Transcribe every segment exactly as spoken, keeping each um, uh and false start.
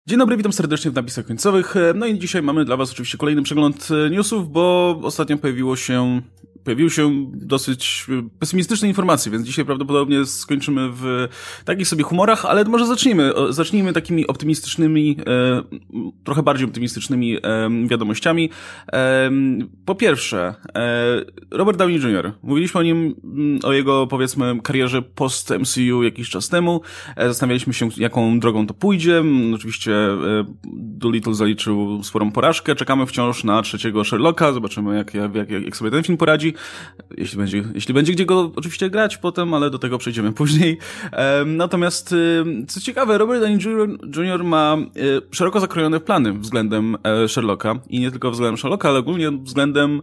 Dzień dobry, witam serdecznie w napisach końcowych. No i dzisiaj mamy dla was oczywiście kolejny przegląd newsów, bo ostatnio pojawiło się, pojawiły się dosyć pesymistyczne informacje, więc dzisiaj prawdopodobnie skończymy w takich sobie humorach, ale może zacznijmy, zacznijmy takimi optymistycznymi, e, trochę bardziej optymistycznymi e, wiadomościami. E, po pierwsze, e, Robert Downey junior Mówiliśmy o nim, o jego, powiedzmy, karierze post-M C U jakiś czas temu. E, zastanawialiśmy się, jaką drogą to pójdzie. Oczywiście Dolittle zaliczył sporą porażkę. Czekamy wciąż na trzeciego Sherlocka. Zobaczymy, jak, jak, jak, jak sobie ten film poradzi. Jeśli będzie, jeśli będzie gdzie go oczywiście grać potem, ale do tego przejdziemy później. E, natomiast, e, co ciekawe, Robert Downey junior ma e, szeroko zakrojone plany względem e, Sherlocka. I nie tylko względem Sherlocka, ale ogólnie względem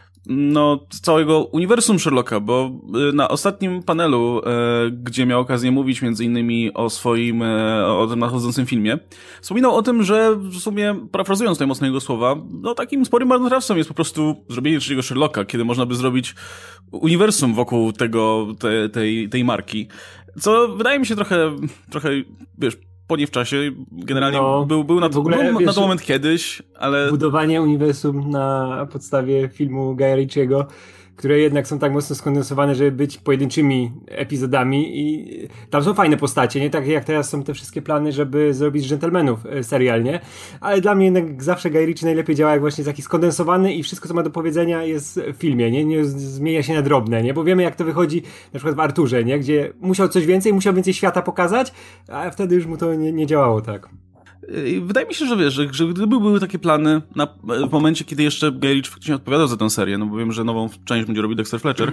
no, całego uniwersum Sherlocka, bo na ostatnim panelu, e, gdzie miał okazję mówić między innymi o swoim, e, o tym nadchodzącym filmie, wspominał o tym, że w sumie, parafrazując tutaj mocno jego słowa, no takim sporym marnotrawstwem jest po prostu zrobienie trzeciego Sherlocka, kiedy można by zrobić uniwersum wokół tego, te, tej, tej marki. Co wydaje mi się trochę, trochę, wiesz, po nie w czasie, generalnie no, był, był, na to, ogóle, był wiesz, na to moment kiedyś, ale... Budowanie uniwersum na podstawie filmu Guya Ritchiego, które jednak są tak mocno skondensowane, żeby być pojedynczymi epizodami i tam są fajne postacie, nie? Tak jak teraz są te wszystkie plany, żeby zrobić z Gentlemanów serial, nie? Ale dla mnie jednak zawsze Guy Ritchie najlepiej działa, jak właśnie jest taki skondensowany i wszystko, co ma do powiedzenia, jest w filmie, nie? Nie zmienia się na drobne, nie? Bo wiemy, jak to wychodzi na przykład w Arturze, nie? Gdzie musiał coś więcej, musiał więcej świata pokazać, a wtedy już mu to nie, nie działało tak. Wydaje mi się, że wiesz, że, że gdyby były takie plany na, w momencie, kiedy jeszcze Guy Ritchie faktycznie odpowiadał za tę serię, no bo wiem, że nową część będzie robił Dexter Fletcher,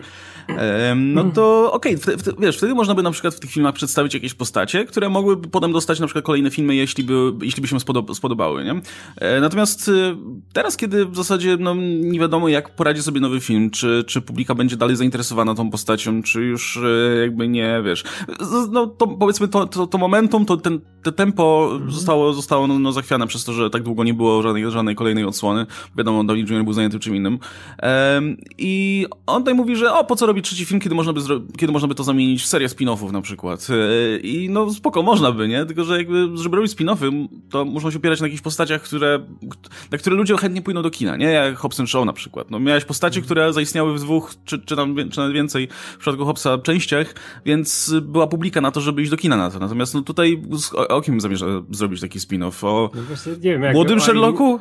em, no to okej, okay, wiesz, wtedy można by na przykład w tych filmach przedstawić jakieś postacie, które mogłyby potem dostać na przykład kolejne filmy, jeśli by, jeśli by się spodob- spodobały, nie? E, natomiast e, teraz, kiedy w zasadzie no, nie wiadomo, jak poradzi sobie nowy film, czy, czy publika będzie dalej zainteresowana tą postacią, czy już e, jakby nie, wiesz, no to powiedzmy to, to, to momentum, to ten, to tempo zostało zostało no, no, zachwiane przez to, że tak długo nie było żadnej, żadnej kolejnej odsłony. Wiadomo, Downey junior był zajęty czym innym. Um, I on tutaj mówi, że o, po co robić trzeci film, kiedy można by, zro- kiedy można by to zamienić w serię spin-offów na przykład. E, I no spoko, można by, nie? Tylko, że jakby, żeby robić spin-offy, to muszą się opierać na jakichś postaciach, które, na które ludzie chętnie pójdą do kina, nie? Jak Hobbs and Shaw na przykład. No miałeś postacie, które zaistniały w dwóch, czy, czy tam, czy nawet więcej w przypadku Hobbsa częściach, więc była publika na to, żeby iść do kina na to. Natomiast no tutaj o, o kim zamierza zrobić taki spin-off? O no właśnie, nie wiem, jak młodym Sherlocku?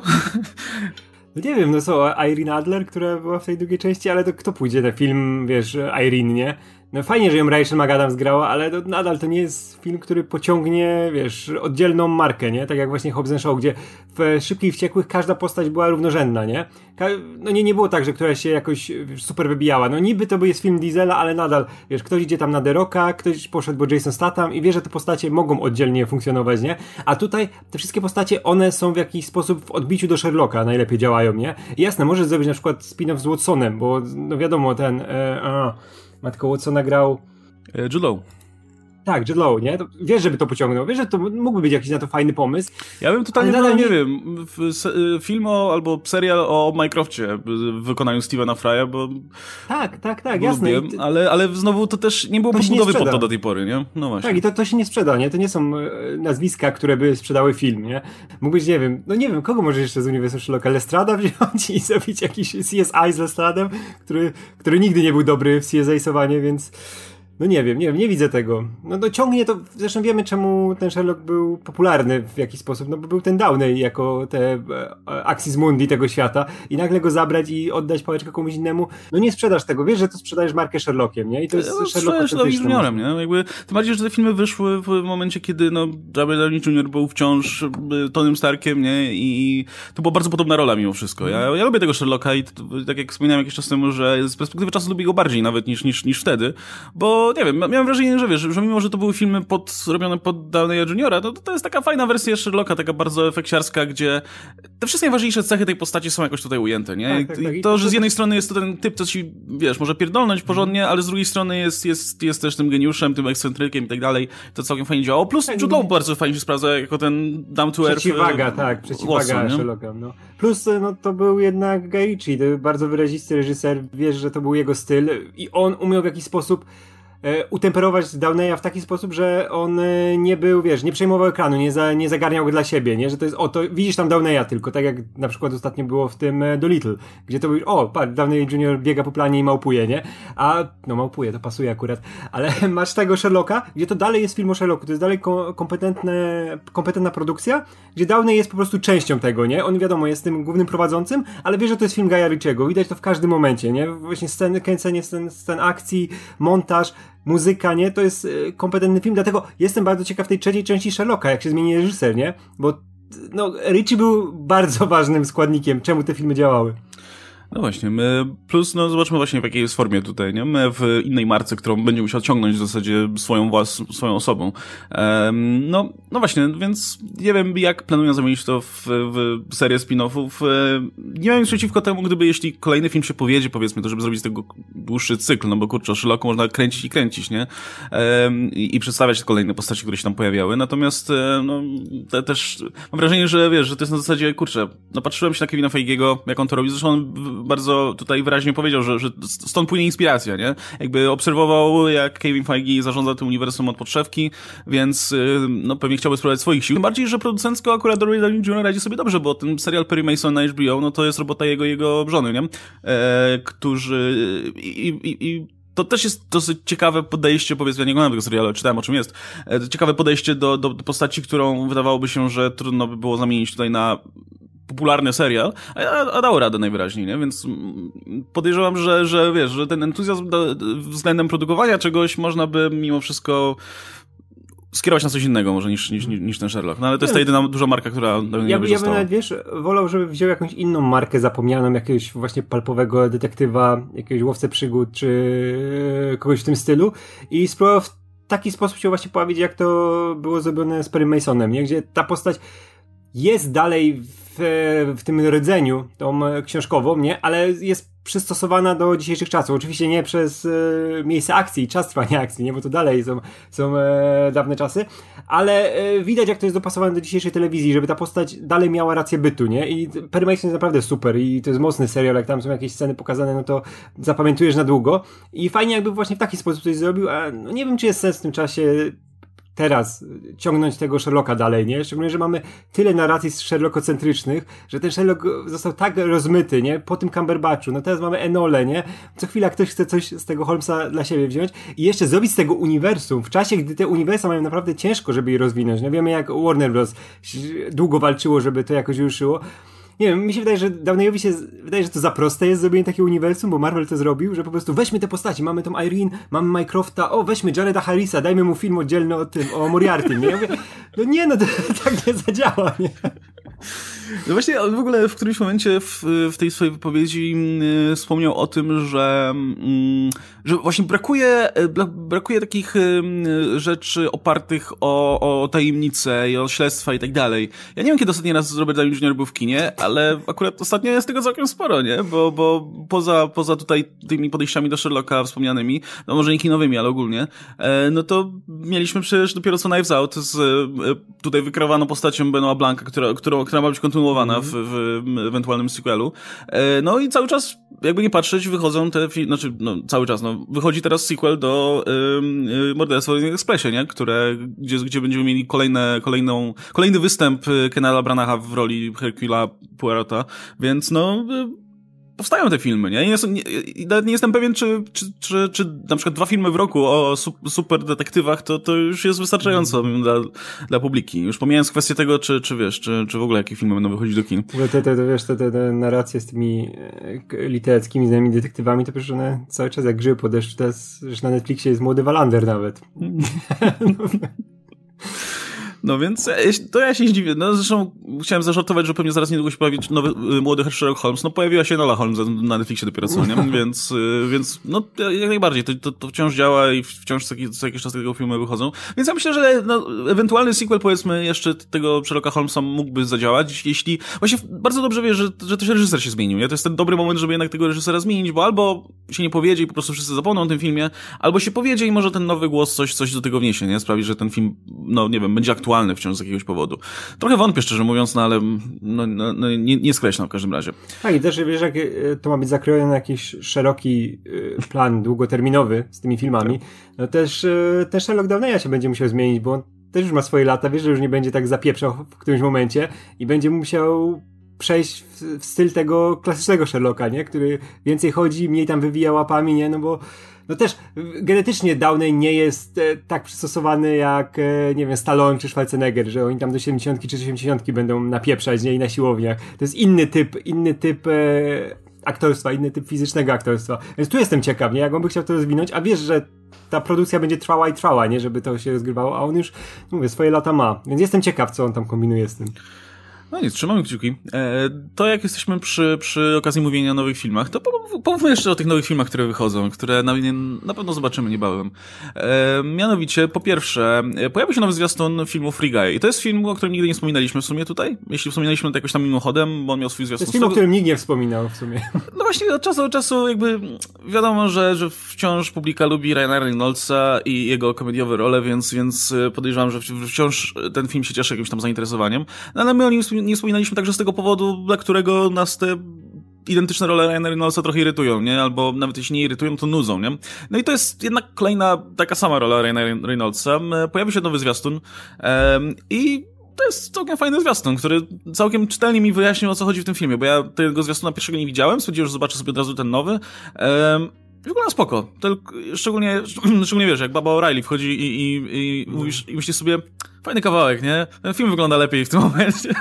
No nie wiem, no co, Irene Adler, która była w tej drugiej części, ale to kto pójdzie na film, wiesz, Irene, nie? No fajnie, że ją Rachel McAdams grała, ale to nadal to nie jest film, który pociągnie, wiesz, oddzielną markę, nie? Tak jak właśnie Hobbs and Shaw, gdzie w Szybkich i Wściekłych każda postać była równorzędna, nie? Ka- no nie, nie było tak, że któraś się jakoś wiesz, super wybijała. No niby to jest film Diesela, ale nadal, wiesz, ktoś idzie tam na The Rocka, ktoś poszedł, bo Jason Statham i wie, że te postacie mogą oddzielnie funkcjonować, nie? A tutaj te wszystkie postacie, one są w jakiś sposób w odbiciu do Sherlocka najlepiej działają, nie? I jasne, możesz zrobić na przykład spin-off z Watsonem, bo no wiadomo, ten... E, a, Matko Watsona grał... Jude Law. Tak, Jude Law, nie? To wiesz, żeby to pociągnął. Wiesz, że to mógłby być jakiś na to fajny pomysł. Ja bym totalnie, no, nie, nie wiem, film o, albo serial o Minecrafcie w wykonaniu Stevena Fry'a, bo... Tak, tak, tak, jasne. Lubię, ty... ale, ale znowu to też nie było podbudowy pod to do tej pory, nie? No właśnie. Tak, i to, to się nie sprzeda, nie? To nie są nazwiska, które by sprzedały film, nie? Mógłbyś, nie wiem, no nie wiem, kogo możesz jeszcze z uniwersum Sherlocka? Lestrada wziąć i zrobić jakiś C S I z Lestradem, który, który nigdy nie był dobry w C S I-sowanie, więc... No nie wiem, nie wiem, nie widzę tego. No to ciągnie to, zresztą wiemy, czemu ten Sherlock był popularny w jakiś sposób, no bo był ten Downey jako te e, Axis Mundi tego świata i nagle go zabrać i oddać pałeczkę komuś innemu, no nie sprzedasz tego, wiesz, że to sprzedajesz markę Sherlockiem, nie? I to jest no, Sherlock autentyczny. Juniorem, nie? Jakby, tym bardziej, że te filmy wyszły w momencie, kiedy no Robert Downey junior był wciąż Tonym Starkiem, nie? I to była bardzo podobna rola mimo wszystko. Ja, ja lubię tego Sherlocka i to, tak jak wspominałem jakiś czas temu, że z perspektywy czasu lubię go bardziej nawet niż, niż, niż wtedy, bo nie wiem, miałem wrażenie, że wiesz, że mimo, że to były filmy pod, robione pod Downeya juniora, to, to jest taka fajna wersja Sherlocka, taka bardzo efekciarska, gdzie te wszystkie najważniejsze cechy tej postaci są jakoś tutaj ujęte, nie? Tak, tak, tak. I to, że z jednej strony jest to ten typ, co ci, wiesz, może pierdolnąć porządnie, ale z drugiej strony jest, jest, jest też tym geniuszem, tym ekscentrykiem i tak dalej. To całkiem fajnie działało. Plus Jude Law bardzo fajnie się sprawdza jako ten down to earth. Przeciwwaga, tak, przeciwwaga Watson, Sherlocka, no. Plus, no to był jednak Guy Ritchie, to był bardzo wyrazisty reżyser, wiesz, że to był jego styl i on umiał w jakiś sposób e, utemperować Downeya w taki sposób, że on e, nie był, wiesz, nie przejmował ekranu, nie, za, nie zagarniał go dla siebie, nie? Że to jest, o, to widzisz tam Downeya tylko, tak jak na przykład ostatnio było w tym e, Dolittle, gdzie to był, o, patrz, Downey junior biega po planie i małpuje, nie? A, no małpuje, to pasuje akurat, ale masz tego Sherlocka, gdzie to dalej jest film o Sherlocku, to jest dalej ko- kompetentne, kompetentna produkcja, gdzie Downey jest po prostu częścią tego, nie? On wiadomo, jest tym głównym prowadzącym, ale wie, że to jest film Guya Ritchiego, widać to w każdym momencie, nie? Właśnie sceny, kręcenie scen, scen akcji, montaż, muzyka, nie? To jest y, kompetentny film, dlatego jestem bardzo ciekaw tej trzeciej części Sherlocka, jak się zmieni reżyser, nie? Bo no, Ritchie był bardzo ważnym składnikiem, czemu te filmy działały. No właśnie, my plus, no zobaczmy właśnie w jakiej jest formie tutaj, nie? My w innej marce, którą będzie musiał ciągnąć w zasadzie swoją włas, swoją osobą. Um, no, no właśnie, więc nie wiem jak planują zamienić to w, w serię spin-offów. Nie mam nic przeciwko temu, gdyby jeśli kolejny film się powiedzie, powiedzmy to, żeby zrobić z tego dłuższy cykl, no bo kurczę, o Sherlocku można kręcić i kręcić, nie? Um, i, I przedstawiać kolejne postaci, które się tam pojawiały. Natomiast, no, te, też mam wrażenie, że wiesz, że to jest na zasadzie, kurczę, no patrzyłem się na Kevina Feigiego, jak on to robi, zresztą on bardzo tutaj wyraźnie powiedział, że, że stąd płynie inspiracja, nie? Jakby obserwował, jak Kevin Feige zarządza tym uniwersum od podszewki, więc no pewnie chciałby spróbować swoich sił. Tym bardziej, że producencko akurat Robert Downey junior radzi sobie dobrze, bo ten serial Perry Mason na H B O, no to jest robota jego jego żony, nie? E, którzy i, i, i to też jest dosyć ciekawe podejście, powiedzmy, ja nie oglądam tego serialu, ale czytałem o czym jest. E, ciekawe podejście do, do, do postaci, którą wydawałoby się, że trudno by było zamienić tutaj na popularny serial, a, a dało radę najwyraźniej, nie? Więc podejrzewam, że, że wiesz, że ten entuzjazm do, względem produkowania czegoś można by mimo wszystko skierować na coś innego może niż, niż, niż ten Sherlock. No ale to jest ta jedyna duża marka, która do mnie ja, by ja została. bym nawet, wiesz, wolał, żeby wziął jakąś inną markę zapomnianą, jakiegoś właśnie palpowego detektywa, jakiegoś łowcę przygód, czy kogoś w tym stylu i spróbował w taki sposób się właśnie powiedzieć, jak to było zrobione z Perry Masonem, nie? Gdzie ta postać jest dalej w, w tym rdzeniu, tą książkową, nie? Ale jest przystosowana do dzisiejszych czasów. Oczywiście nie przez e, miejsce akcji, czas trwania akcji, nie? Bo to dalej są, są e, dawne czasy, ale e, widać, jak to jest dopasowane do dzisiejszej telewizji, żeby ta postać dalej miała rację bytu, nie? I Perry Mason jest naprawdę super i to jest mocny serial, jak tam są jakieś sceny pokazane, no to zapamiętujesz na długo i fajnie jakby właśnie w taki sposób coś zrobił, a no nie wiem, czy jest sens w tym czasie teraz ciągnąć tego Sherlocka dalej, nie? Szczególnie, że mamy tyle narracji Sherlockocentrycznych, że ten Sherlock został tak rozmyty, nie? Po tym Cumberbatchu, no teraz mamy Enolę, nie? Co chwila ktoś chce coś z tego Holmesa dla siebie wziąć i jeszcze zrobić z tego uniwersum w czasie, gdy te uniwersa mają naprawdę ciężko, żeby je rozwinąć. No wiemy, jak Warner Bros. Długo walczyło, żeby to jakoś ruszyło. Nie wiem, mi się wydaje, że Downeyowi się wydaje, że to za proste jest zrobienie takiego uniwersum, bo Marvel to zrobił, że po prostu weźmy te postaci, mamy tą Irene, mamy Mycrofta, o weźmy Jareda Harrisa, dajmy mu film oddzielny o tym, o Moriarty, nie? Ja mówię, no nie, no to tak nie zadziała, nie? No właśnie on w ogóle w którymś momencie w, w tej swojej wypowiedzi y, wspomniał o tym, że, y, że właśnie brakuje, brakuje takich y, rzeczy opartych o, o tajemnice i o śledztwa i tak dalej. Ja nie wiem, kiedy ostatni raz Robert Downey junior był w kinie, ale akurat ostatnio jest tego całkiem sporo, nie? Bo, bo poza, poza tutaj tymi podejściami do Sherlocka wspomnianymi, no może nie kinowymi, ale ogólnie, e, no to mieliśmy przecież dopiero co Knives Out z e, tutaj wykreowaną postacią Benoit Blanca, która, która, która ma być kontynuowana w, w, w ewentualnym sequelu. E, no i cały czas, jakby nie patrzeć, wychodzą te filmy, znaczy, no cały czas, no wychodzi teraz sequel do y, y, Morderstwa w Orient Expressie, nie? Które, gdzie, gdzie będziemy mieli kolejne, kolejną, kolejny występ Kennela Branacha w roli Hercula Poirota, więc no y, powstają te filmy, nie? I nie, nie, nie jestem pewien, czy, czy, czy, czy na przykład dwa filmy w roku o su, super detektywach, to, to już jest wystarczająco mm. dla, dla publiki. Już pomijając kwestię tego, czy, czy wiesz, czy, czy w ogóle jakie filmy będą wychodzić do kin. Te, te, te, wiesz, te, te, te narracje z tymi e, literackimi, z tymi detektywami, to przecież one cały czas jak grzyby po deszczu, teraz już na Netflixie jest młody Wallander nawet. No więc to ja się zdziwię. No zresztą chciałem zażartować, że pewnie zaraz niedługo się pojawi nowy, y, młody Sherlock Holmes. No pojawiła się Enola Holmes na Netflixie dopiero co, nie? Więc, y, więc no jak najbardziej. To, to, to wciąż działa i wciąż co, co jakiś czas tego filmy wychodzą. Więc ja myślę, że no, ewentualny sequel, powiedzmy, jeszcze tego Sherlocka Holmesa mógłby zadziałać, jeśli właśnie bardzo dobrze wiesz, że, że też reżyser się zmienił, nie? To jest ten dobry moment, żeby jednak tego reżysera zmienić, bo albo się nie powiedzie i po prostu wszyscy zapomną o tym filmie, albo się powiedzie i może ten nowy głos coś, coś do tego wniesie, nie? Sprawi, że ten film, no nie wiem, będzie aktualny wciąż z jakiegoś powodu. Trochę wątpię, szczerze mówiąc, mówiąc, no ale no, no, no, nie, nie skreślam w każdym razie. Tak, i też wiesz, jak to ma być zakrojone na jakiś szeroki plan długoterminowy z tymi filmami, no też ten Sherlock Downeya się będzie musiał zmienić, bo on też już ma swoje lata, wiesz, że już nie będzie tak zapieprzał w którymś momencie i będzie musiał przejść w, w styl tego klasycznego Sherlocka, nie? Który więcej chodzi, mniej tam wywija łapami, nie? No bo no też genetycznie Downey nie jest e, tak przystosowany jak, e, nie wiem, Stallone czy Schwarzenegger, że oni tam do siedemdziesiątki czy osiemdziesiątki będą napieprzać, nie? I na siłowniach. To jest inny typ, inny typ e, aktorstwa, inny typ fizycznego aktorstwa. Więc tu jestem ciekaw, nie? Jak on by chciał to rozwinąć, a wiesz, że ta produkcja będzie trwała i trwała, nie? Żeby to się rozgrywało, a on już, mówię, swoje lata ma. Więc jestem ciekaw, co on tam kombinuje z tym. No nic, trzymamy kciuki. E, to jak jesteśmy przy, przy okazji mówienia o nowych filmach, to pomówmy jeszcze o tych nowych filmach, które wychodzą, które na, na pewno zobaczymy niebawem. E, mianowicie, po pierwsze, pojawił się nowy zwiastun filmu Free Guy. I to jest film, o którym nigdy nie wspominaliśmy w sumie tutaj. Jeśli wspominaliśmy to jakoś tam mimochodem, bo on miał swój zwiastun. To jest film, o którym nikt nie wspominał w sumie. No właśnie, od czasu do czasu jakby wiadomo, że, że wciąż publika lubi Ryana Reynoldsa i jego komediowe role, więc, więc podejrzewam, że wciąż ten film się cieszy jakimś tam zainteresowaniem. No ale my o nim nie wspominaliśmy także z tego powodu, dla którego nas te identyczne role Ryana Reynoldsa trochę irytują, nie? Albo nawet jeśli nie irytują, to nudzą, nie? No i to jest jednak kolejna taka sama rola Ryana Reynoldsa. Pojawił się nowy zwiastun um, i to jest całkiem fajny zwiastun, który całkiem czytelnie mi wyjaśnił, o co chodzi w tym filmie, bo ja tego zwiastuna pierwszego nie widziałem, stwierdziłem, że zobaczę sobie od razu ten nowy. Um, Wygląda spoko. Tylko, szczególnie, szczególnie wiesz, jak Baba O'Reilly wchodzi i, i, i, no. mówisz, i myślisz sobie, fajny kawałek, nie? Ten film wygląda lepiej w tym momencie.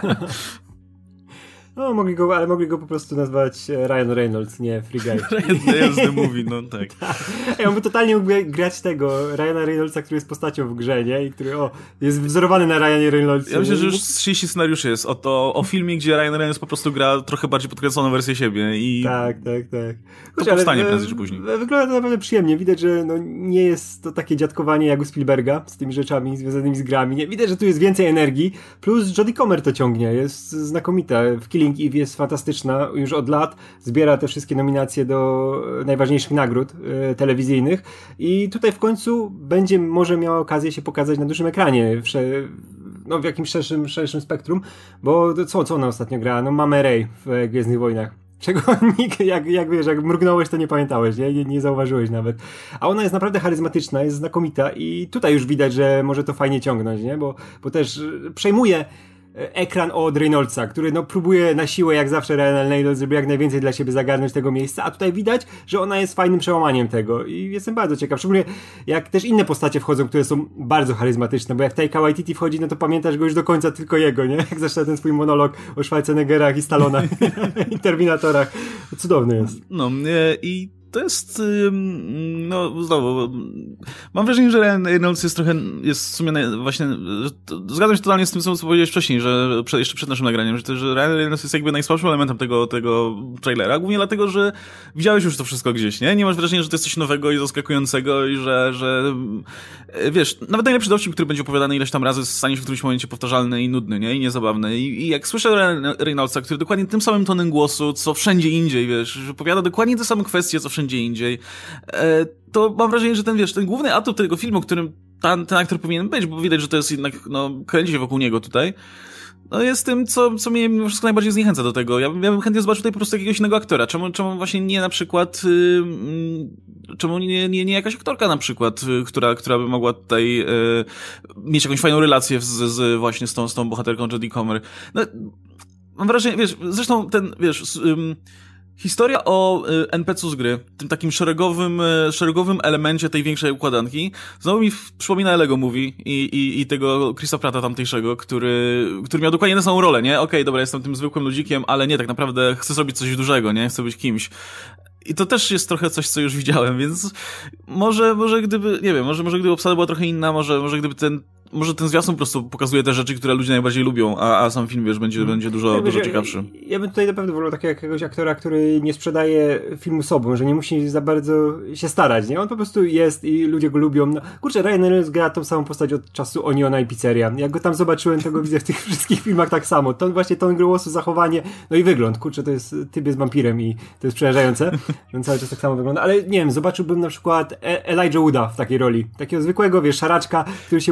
No, mogli go, ale mogli go po prostu nazwać Ryan Reynolds, nie Free Guy. Ryan Reynolds the movie, no tak. Ej, on by totalnie mógł grać tego Ryana Reynoldsa, który jest postacią w grze, nie? I który, o, jest wzorowany na Ryanie Reynoldsie. Ja myślę, że już trzydzieści scenariuszy jest o, to, o filmie, gdzie Ryan Reynolds po prostu gra trochę bardziej podkręconą wersję siebie i... Tak, tak, tak. Choć, to powstanie ale, prędzej czy później. Wygląda to naprawdę przyjemnie. Widać, że no, nie jest to takie dziadkowanie jak u Spielberga z tymi rzeczami związanymi z grami. Nie? Widać, że tu jest więcej energii, plus Jodie Comer to ciągnie. Jest znakomita. W Killing Eve jest fantastyczna już od lat. Zbiera te wszystkie nominacje do najważniejszych nagród e, telewizyjnych i tutaj w końcu będzie może miała okazję się pokazać na dużym ekranie, w, no, w jakimś szerszym, szerszym spektrum, bo co, co ona ostatnio grała? No Mamę Ray w Gwiezdnych Wojnach. Czego nikt, jak, jak wiesz, jak mrugnąłeś, to nie pamiętałeś, nie? nie? Nie zauważyłeś nawet. A ona jest naprawdę charyzmatyczna, jest znakomita i tutaj już widać, że może to fajnie ciągnąć, nie? Bo, bo też przejmuje ekran od Reynoldsa, który no próbuje na siłę, jak zawsze Ryan Reynolds, żeby jak najwięcej dla siebie zagarnąć tego miejsca, a tutaj widać, że ona jest fajnym przełamaniem tego i jestem bardzo ciekaw, szczególnie jak też inne postacie wchodzą, które są bardzo charyzmatyczne, bo jak Taika Waititi wchodzi, no to pamiętasz go już do końca tylko jego, nie? Jak zaczyna ten swój monolog o Schwarzeneggerach i Stallonach i Terminatorach. Cudowny jest. No i to jest, no znowu, mam wrażenie, że Ryan Reynolds jest trochę, jest w sumie właśnie, zgadzam się totalnie z tym, co powiedziałeś wcześniej, że jeszcze przed naszym nagraniem, że, to, że Ryan Reynolds jest jakby najsłabszym elementem tego, tego trailera, głównie dlatego, że widziałeś już to wszystko gdzieś, nie? Nie masz wrażenia, że to jest coś nowego i zaskakującego i że, że wiesz, nawet najlepszy dowcip, który będzie opowiadany ileś tam razy, stanie się w którymś momencie powtarzalny i nudny, nie? I niezabawny. I, i jak słyszę Ryan Reynoldsa, który dokładnie tym samym tonem głosu, co wszędzie indziej, wiesz, że opowiada dokładnie te same kwestie, co wszędzie indziej, to mam wrażenie, że ten, wiesz, ten główny atut tego filmu, którym ten, ten aktor powinien być, bo widać, że to jest jednak, no, kręci się wokół niego tutaj, no jest tym, co, co mnie mimo wszystko najbardziej zniechęca do tego. Ja, ja bym chętnie zobaczył tutaj po prostu jakiegoś innego aktora. Czemu, czemu właśnie nie na przykład, yy, czemu nie, nie, nie jakaś aktorka na przykład, yy, która, która by mogła tutaj yy, mieć jakąś fajną relację z, z właśnie z tą, z tą bohaterką Jodie Comer. No, mam wrażenie, wiesz, zresztą ten, wiesz, yy, historia o y, en pe ce u z gry, tym takim szeregowym, y, szeregowym elemencie tej większej układanki, znowu mi w, przypomina Lego Movie i, i, i tego Chrisa Pratta tamtejszego, który, który miał dokładnie tę samą rolę, nie? Okej, okay, dobra, jestem tym zwykłym ludzikiem, ale nie, tak naprawdę chcę zrobić coś dużego, nie? Chcę być kimś. I to też jest trochę coś, co już widziałem, więc może, może gdyby, nie wiem, może, może gdyby obsada była trochę inna, może, może gdyby ten Może ten zwiastun po prostu pokazuje te rzeczy, które ludzie najbardziej lubią, a, a sam film, wiesz, będzie, hmm. będzie dużo, ja, dużo wiesz, ciekawszy. Ja, ja bym tutaj naprawdę wolał takiego jakiegoś aktora, który nie sprzedaje filmu sobą, że nie musi za bardzo się starać, nie? On po prostu jest i ludzie go lubią. No, kurczę, Ryan Reynolds gra tą samą postać od czasu Oniona i Pizzeria. Jak go tam zobaczyłem, to go widzę w tych wszystkich filmach tak samo. To właśnie ton głosu, zachowanie, no i wygląd. Kurczę, to jest, typ jest wampirem i to jest przerażające. On cały czas tak samo wygląda. Ale nie wiem, zobaczyłbym na przykład Elijah Wooda w takiej roli. Takiego zwykłego, wiesz, szaraczka, który się musi odnaleźć.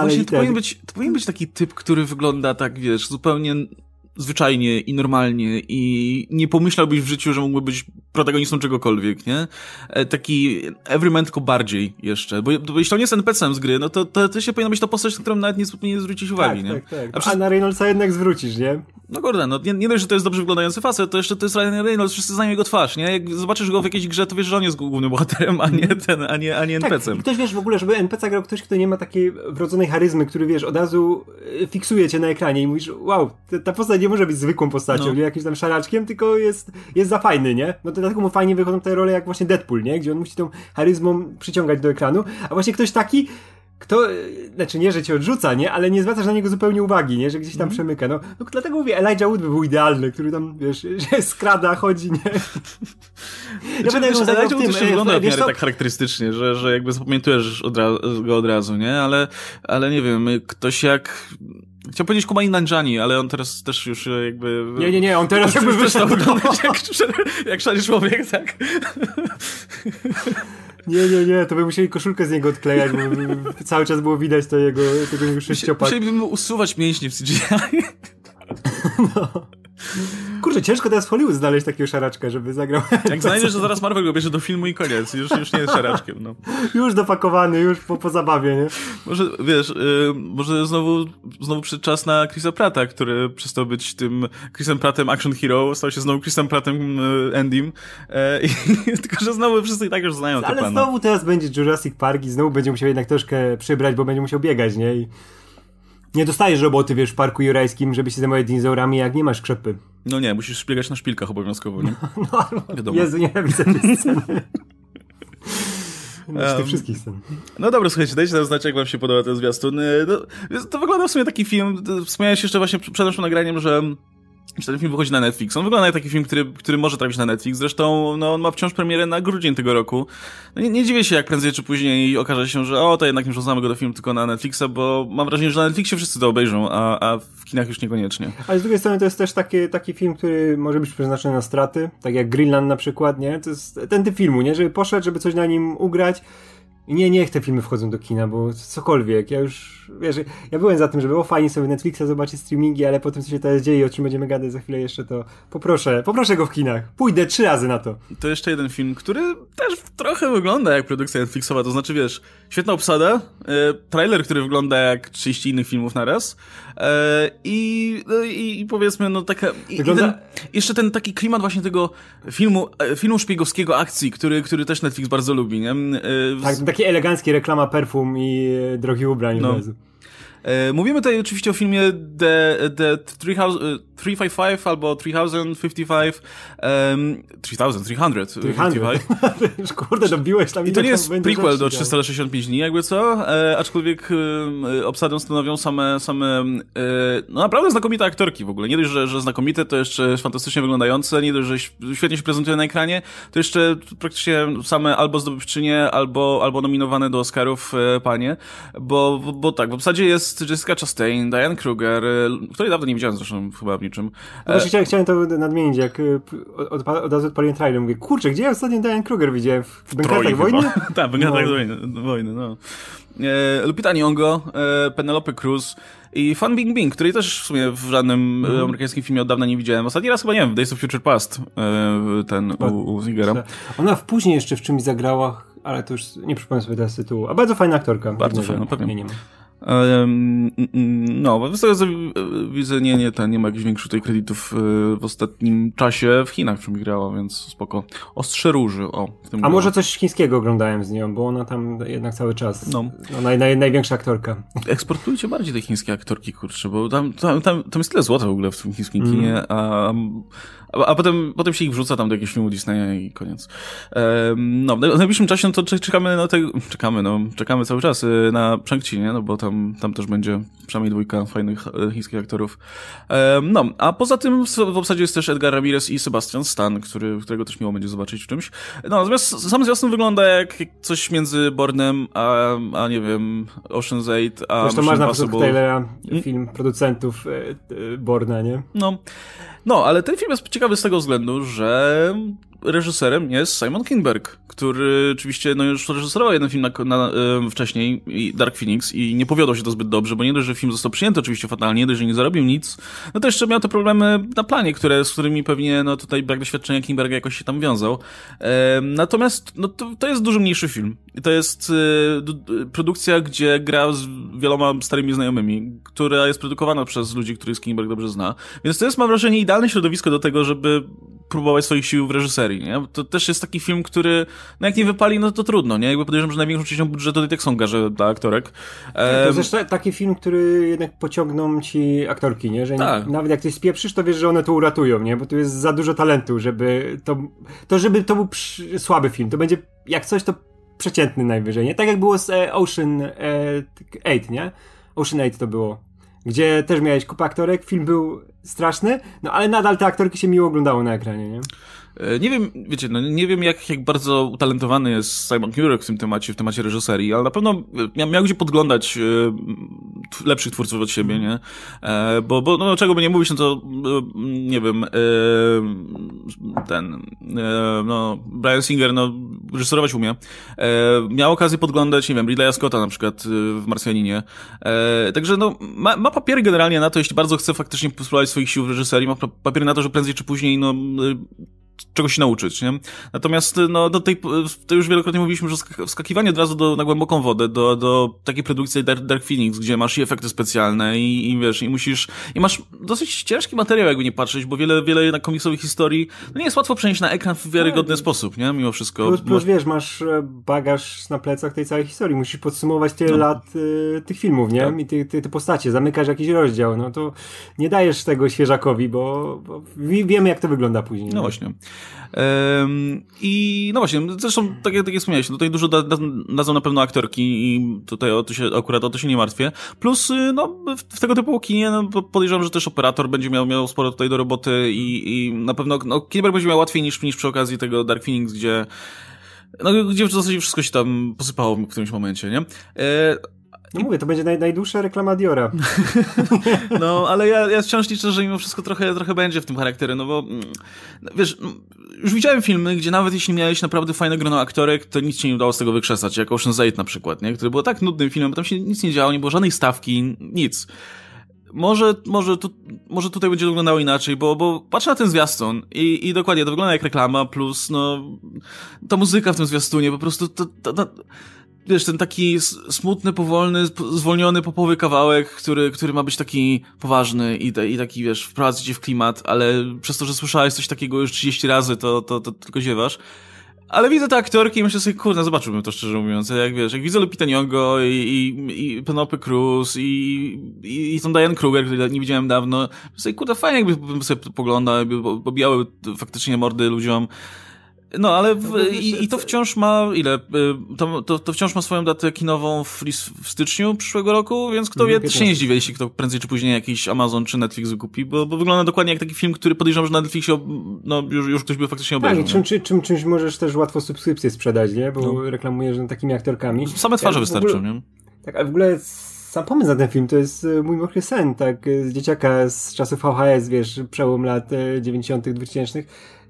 właśnie to powinien, być, to powinien być taki typ, który wygląda tak, wiesz, zupełnie zwyczajnie i normalnie i nie pomyślałbyś w życiu, że mógłby być protagonistą czegokolwiek, nie? Taki everyman, tylko bardziej jeszcze, bo, bo jeśli on jest en pe ce em z gry, no to, to, to się powinno być ta postać, na którą nawet nie powinien zwrócić uwagi, tak, nie? Tak, tak, A, przez... A na Reynoldsa jednak zwrócisz, nie? No kurde, no nie, nie dość, że to jest dobrze wyglądający facet, to jeszcze to jest Ryan Reynolds, wszyscy znają jego twarz, nie? Jak zobaczysz go w jakiejś grze, to wiesz, że on jest głównym bohaterem, a nie ten, a nie, a nie en pe ce em. Tak, ktoś, wiesz, w ogóle, żeby en pe ce grał ktoś, kto nie ma takiej wrodzonej charyzmy, który, wiesz, od razu fiksuje cię na ekranie i mówisz, wow, ta, ta postać nie może być zwykłą postacią, no. nie jakimś tam szaraczkiem, tylko jest, jest za fajny, nie? No to dlatego mu fajnie wychodzą te role jak właśnie Deadpool, nie? Gdzie on musi tą charyzmą przyciągać do ekranu, a właśnie ktoś taki, kto, znaczy nie, że cię odrzuca, nie? Ale nie zwracasz na niego zupełnie uwagi, nie? Że gdzieś tam mm. przemyka. No, no dlatego mówię, Elijah Wood by był idealny, który tam, wiesz, że skrada, chodzi, nie? Ja znaczy, będę Elijah Wood jeszcze wygląda w miarę tak charakterystycznie, że, że jakby zapamiętujesz od ra- go od razu, nie? Ale, ale nie wiem, ktoś jak... Chciałem powiedzieć Kumail Nanjiani, ale on teraz też już jakby... Nie, nie, nie, on teraz jakby przestał wyglądać jak, jak szary człowiek, tak? Nie, nie, nie, to by musieli koszulkę z niego odklejać, bo cały czas było widać to jego, tego jego sześciopak. Musieliby usuwać mięśnie w C G I. No. Kurczę, ciężko teraz w Hollywood znaleźć takiego szaraczka, żeby zagrał. Jak znajdziesz, to zaraz Marvel go bierze do filmu i koniec. Już, już nie jest szaraczkiem, no. Już dopakowany, już po, po zabawie, nie? Może, wiesz, yy, może znowu, znowu przyszedł czas na Chrisa Pratta, który przestał być tym Chrisem Prattem action hero, stał się znowu Chrisem Prattem yy, Endym. Yy, tylko, że znowu wszyscy i tak już znają Ale te pana. znowu teraz będzie Jurassic Park i znowu będzie musiał jednak troszkę przybrać, bo będzie musiał biegać, nie? I nie dostajesz roboty, wiesz, w parku jurajskim, żeby się zajmować dinozaurami, jak nie masz krzepy. No nie, musisz biegać na szpilkach obowiązkowo, nie? No, no Jezu, nienawidzę tej sceny. Z tych um, wszystkich scen. No dobra, słuchajcie, dajcie nam znać, jak wam się podoba ten zwiastun. No, to wygląda w sumie taki film, wspomniałeś jeszcze właśnie przed naszym nagraniem, że ten film wychodzi na Netflix. On wygląda jak taki film, który, który może trafić na Netflix. Zresztą no, on ma wciąż premierę na grudzień tego roku. No, nie, nie dziwię się, jak prędzej czy później okaże się, że o, to jednak nie wrzucamy go do filmu tylko na Netflixa, bo mam wrażenie, że na Netflixie wszyscy to obejrzą, a, a w kinach już niekoniecznie. Ale z drugiej strony to jest też taki, taki film, który może być przeznaczony na straty, tak jak Greenland na przykład, nie? To jest ten typ filmu, nie? Żeby poszedł, żeby coś na nim ugrać. I nie, niech te filmy wchodzą do kina, bo cokolwiek, ja już, wiesz, ja byłem za tym, żeby o fajnie sobie Netflixa zobaczyć streamingi, ale po tym, co się teraz dzieje i o czym będziemy gadać za chwilę jeszcze, to poproszę, poproszę go w kinach. Pójdę trzy razy na to. To jeszcze jeden film, który też trochę wygląda jak produkcja Netflixowa, to znaczy, wiesz, świetna obsada, e, trailer, który wygląda jak trzydzieści innych filmów naraz e, i, no, i, i powiedzmy, no taka... Wygląda... I ten, jeszcze ten taki klimat właśnie tego filmu, e, filmu szpiegowskiego akcji, który, który też Netflix bardzo lubi, nie? E, tak, takie eleganckie reklama perfum i e, drogi ubrań. No. E, mówimy tutaj oczywiście o filmie The, the three pięćdziesiąt pięć albo trzy tysiące pięćdziesiąt pięć um, trzy tysiące trzysta pięćdziesiąt pięć. Kurde, dobiłeś tam. I to nie jest prequel do trzysta sześćdziesiąt pięć dni, jakby co, e, aczkolwiek e, obsadę stanowią same, same e, no naprawdę znakomite aktorki w ogóle. Nie dość, że, że znakomite, to jeszcze fantastycznie wyglądające, nie dość, że świetnie się prezentuje na ekranie, to jeszcze praktycznie same albo zdobywczynie, albo, albo nominowane do Oscarów e, panie, bo, bo, bo tak, w obsadzie jest Jessica Chastain, Diane Kruger, której dawno nie widziałem zresztą chyba w niczym. No właśnie chciałem, chciałem to nadmienić, jak od, od razu odpaliłem trailer, mówię, kurczę, gdzie ja ostatnio Diane Kruger widziałem? W Bękartach Wojny? Tak, w Bękartach no. Wojny, no. E, Lupita Nyong'o, e, Penelope Cruz i Fan Bingbing, której też w sumie w żadnym mm. amerykańskim filmie od dawna nie widziałem. Ostatni raz chyba, nie wiem, w Days of Future Past, e, ten u, u Zingera. Ona w później jeszcze w czymś zagrała, ale to już nie przypomnę sobie teraz tytułu. A bardzo fajna aktorka. Bardzo fajna, pewnie. Nie, nie ma. Um, no, z tego co widzę, nie, nie, nie ma jakichś większych tutaj kredytów w ostatnim czasie w Chinach grała, więc spoko. Ostrze róży, o. W tym A może coś chińskiego oglądałem z nią, bo ona tam jednak cały czas, no, no naj, naj, największa aktorka. Eksportujcie bardziej te chińskie aktorki, kurczę, bo tam, tam, tam, tam jest tyle złota w ogóle w tym chińskim mm. kinie, a... A, a potem, potem się ich wrzuca tam do jakiegoś filmu Disneya i koniec. Um, no, w najbliższym czasie no to czekamy na te, czekamy, no, czekamy cały czas na Shang-Chi, nie? No bo tam, tam też będzie przynajmniej dwójka fajnych e, chińskich aktorów. Um, no, a poza tym w, w obsadzie jest też Edgar Ramirez i Sebastian Stan, który, którego też miło będzie zobaczyć w czymś. No, natomiast sam zwiastun wygląda jak coś między Bournem, a, a nie wiem, Ocean's Eight, a Zresztą masz na przykład Taylora, film producentów e, e, Bourna, nie? No. No, ale ten film jest ciekawy z tego względu, że reżyserem jest Simon Kinberg, który oczywiście no już reżyserował jeden film na, na, e, wcześniej, Dark Phoenix, i nie powiodło się to zbyt dobrze, bo nie dość, że film został przyjęty oczywiście fatalnie, nie dość, że nie zarobił nic, no to jeszcze miał te problemy na planie, które, z którymi pewnie no tutaj brak doświadczenia Kinberga jakoś się tam wiązał. E, natomiast no to, to jest dużo mniejszy film. I to jest e, d, produkcja, gdzie gra z wieloma starymi znajomymi, która jest produkowana przez ludzi, których Kinberg dobrze zna. Więc to jest, mam wrażenie, idealne środowisko do tego, żeby próbować swoich sił w reżyserii, nie? To też jest taki film, który, no jak nie wypali, no to trudno, nie? Jakby podejrzewam, że największą częścią budżetu i tak są garze dla aktorek. To jest zresztą taki film, który jednak pociągną ci aktorki, nie? Że tak. nie, nawet jak coś spieprzysz, to wiesz, że one to uratują, nie? Bo tu jest za dużo talentu, żeby to, to żeby to był przy, słaby film. To będzie, jak coś, to przeciętny najwyżej, nie? Tak jak było z e, Ocean osiem, nie? Ocean osiem to było. Gdzie też miałeś kupę aktorek, film był straszny, no ale nadal te aktorki się miło oglądało na ekranie, nie? Nie wiem, wiecie, no nie wiem jak, jak bardzo utalentowany jest Simon Kinberg w tym temacie, w temacie reżyserii, ale na pewno miał, miał gdzie podglądać e, lepszych twórców od siebie, nie? E, bo, bo, no czego by nie mówić, no to e, nie wiem, e, ten, e, no, Bryan Singer, no, reżyserować umie. E, miał okazję podglądać, nie wiem, Ridleya Scotta na przykład w Marsjaninie. E, także no, ma, ma papiery generalnie na to, jeśli bardzo chce faktycznie spróbować swoich sił w reżyserii, ma papiery na to, że prędzej czy później, no, czegoś się nauczyć, nie? Natomiast, no, do tej, to już wielokrotnie mówiliśmy, że wskakiwanie od razu do, na głęboką wodę, do, do takiej produkcji Dark, Dark Phoenix, gdzie masz i efekty specjalne i, i wiesz, i musisz, i masz dosyć ciężki materiał, jakby nie patrzeć, bo wiele, wiele jednak komiksowych historii, no nie jest łatwo przenieść na ekran w wiarygodny tak. sposób, nie? Mimo wszystko. Plus, plus wiesz, masz bagaż na plecach tej całej historii, musisz podsumować tyle no. lat y, tych filmów, nie? Tak. I te, te, te postacie, zamykasz jakiś rozdział, no to nie dajesz tego świeżakowi, bo, bo wiemy, jak to wygląda później. No nie? Właśnie. Um, I no właśnie, zresztą tak jak, tak jak wspomniałeś, tutaj dużo da, da, dadzą na pewno aktorki i tutaj o to się, akurat o to się nie martwię. Plus, no, w, w tego typu kinie no, podejrzewam, że też operator będzie miał, miał sporo tutaj do roboty i, i na pewno no, Kinberg będzie miał łatwiej niż, niż przy okazji tego Dark Phoenix, gdzie no, gdzie w zasadzie wszystko się tam posypało w którymś momencie, nie? E, No mówię, to będzie naj, najdłuższa reklama Diora. No, ale ja, ja wciąż liczę, że mimo wszystko trochę, trochę będzie w tym charakterze, no bo wiesz, już widziałem filmy, gdzie nawet jeśli miałeś naprawdę fajne grono aktorek, to nic ci nie udało z tego wykrzesać, jak Ocean's osiem na przykład, nie? Który było tak nudnym filmem, bo tam się nic nie działo, nie było żadnej stawki, nic. Może, może, tu, może tutaj będzie wyglądało inaczej, bo, bo patrzę na ten zwiastun i, i dokładnie, to wygląda jak reklama, plus no, ta muzyka w tym zwiastunie, po prostu to, to, to wiesz, ten taki smutny, powolny, zwolniony popowy kawałek, który, który ma być taki poważny i, te, i taki, wiesz, wprowadzić cię w klimat, ale przez to, że słyszałeś coś takiego już trzydzieści razy, to, to, to tylko ziewasz. Ale widzę te aktorki i myślę sobie, kurde, zobaczyłbym to szczerze mówiąc. Jak wiesz, jak widzę Lupita Nyong'o i, i, i Penelope Cruz i, i, i tą Diane Kruger, której nie widziałem dawno, myślę sobie, kurde, fajnie jakbym sobie poglądał, jakby pobijały faktycznie mordy ludziom. No, ale w, no, i, i to wciąż ma, ile? To, to, to wciąż ma swoją datę kinową w, w styczniu przyszłego roku, więc kto wie, się nie zdziwię, jeśli kto prędzej czy później jakiś Amazon czy Netflix wykupi, bo, bo wygląda dokładnie jak taki film, który podejrzewam, że na Netflixie no, już, już ktoś by faktycznie obejrzał. Tak, czym, czym, czym, czymś możesz też łatwo subskrypcję sprzedać, nie? Bo no. reklamujesz takimi aktorkami. Same twarze ja, wystarczą, ogóle, nie? Tak, ale w ogóle sam pomysł na ten film to jest mój mokry sen, tak, z dzieciaka z czasów V H S, wiesz, przełom lat dziewięćdziesiątych, dwutysięcznych.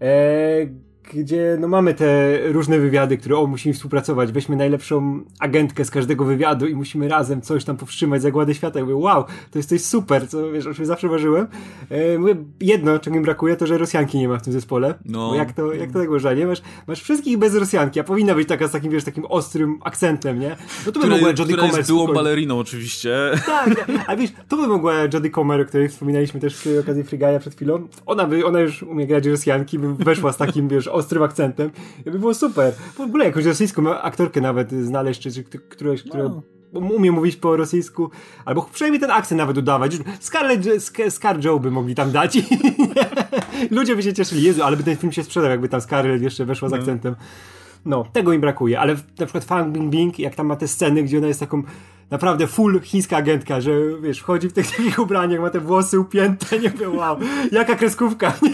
Eee, gdzie no mamy te różne wywiady, które o, musimy współpracować, weźmy najlepszą agentkę z każdego wywiadu i musimy razem coś tam powstrzymać, zagładę świata. I mówię, wow, to jest coś super, co wiesz, o czym zawsze marzyłem. E, mówię, jedno, czego mi brakuje, to, że Rosjanki nie ma w tym zespole. No. Bo jak to, jak to tak można, nie? Masz, masz wszystkich bez Rosjanki, a powinna być taka z takim, wiesz, takim ostrym akcentem, nie? No to by mogła Jodie Comer... jest byłą baleriną oczywiście. Tak, a wiesz, to by mogła Jodie Comer, o której wspominaliśmy też przy okazji Free Guy'a przed chwilą. Ona by, ona już umie grać Rosjanki, by weszła z takim, wiesz, ostrym akcentem. I by było super. W ogóle jakąś rosyjską aktorkę nawet znaleźć, czy, czy któraś, która no. umie mówić po rosyjsku, albo przynajmniej ten akcent nawet udawać. Scarlett, Scar Joe by mogli tam dać. Ludzie by się cieszyli. Jezu, ale by ten film się sprzedał, jakby tam Scarlett jeszcze weszła z no. akcentem. No, tego im brakuje, ale na przykład Fang Bingbing, jak tam ma te sceny, gdzie ona jest taką naprawdę full chińska agentka, że wiesz, wchodzi w tych takich ubraniach, ma te włosy upięte, nie wiem, wow, jaka kreskówka, nie?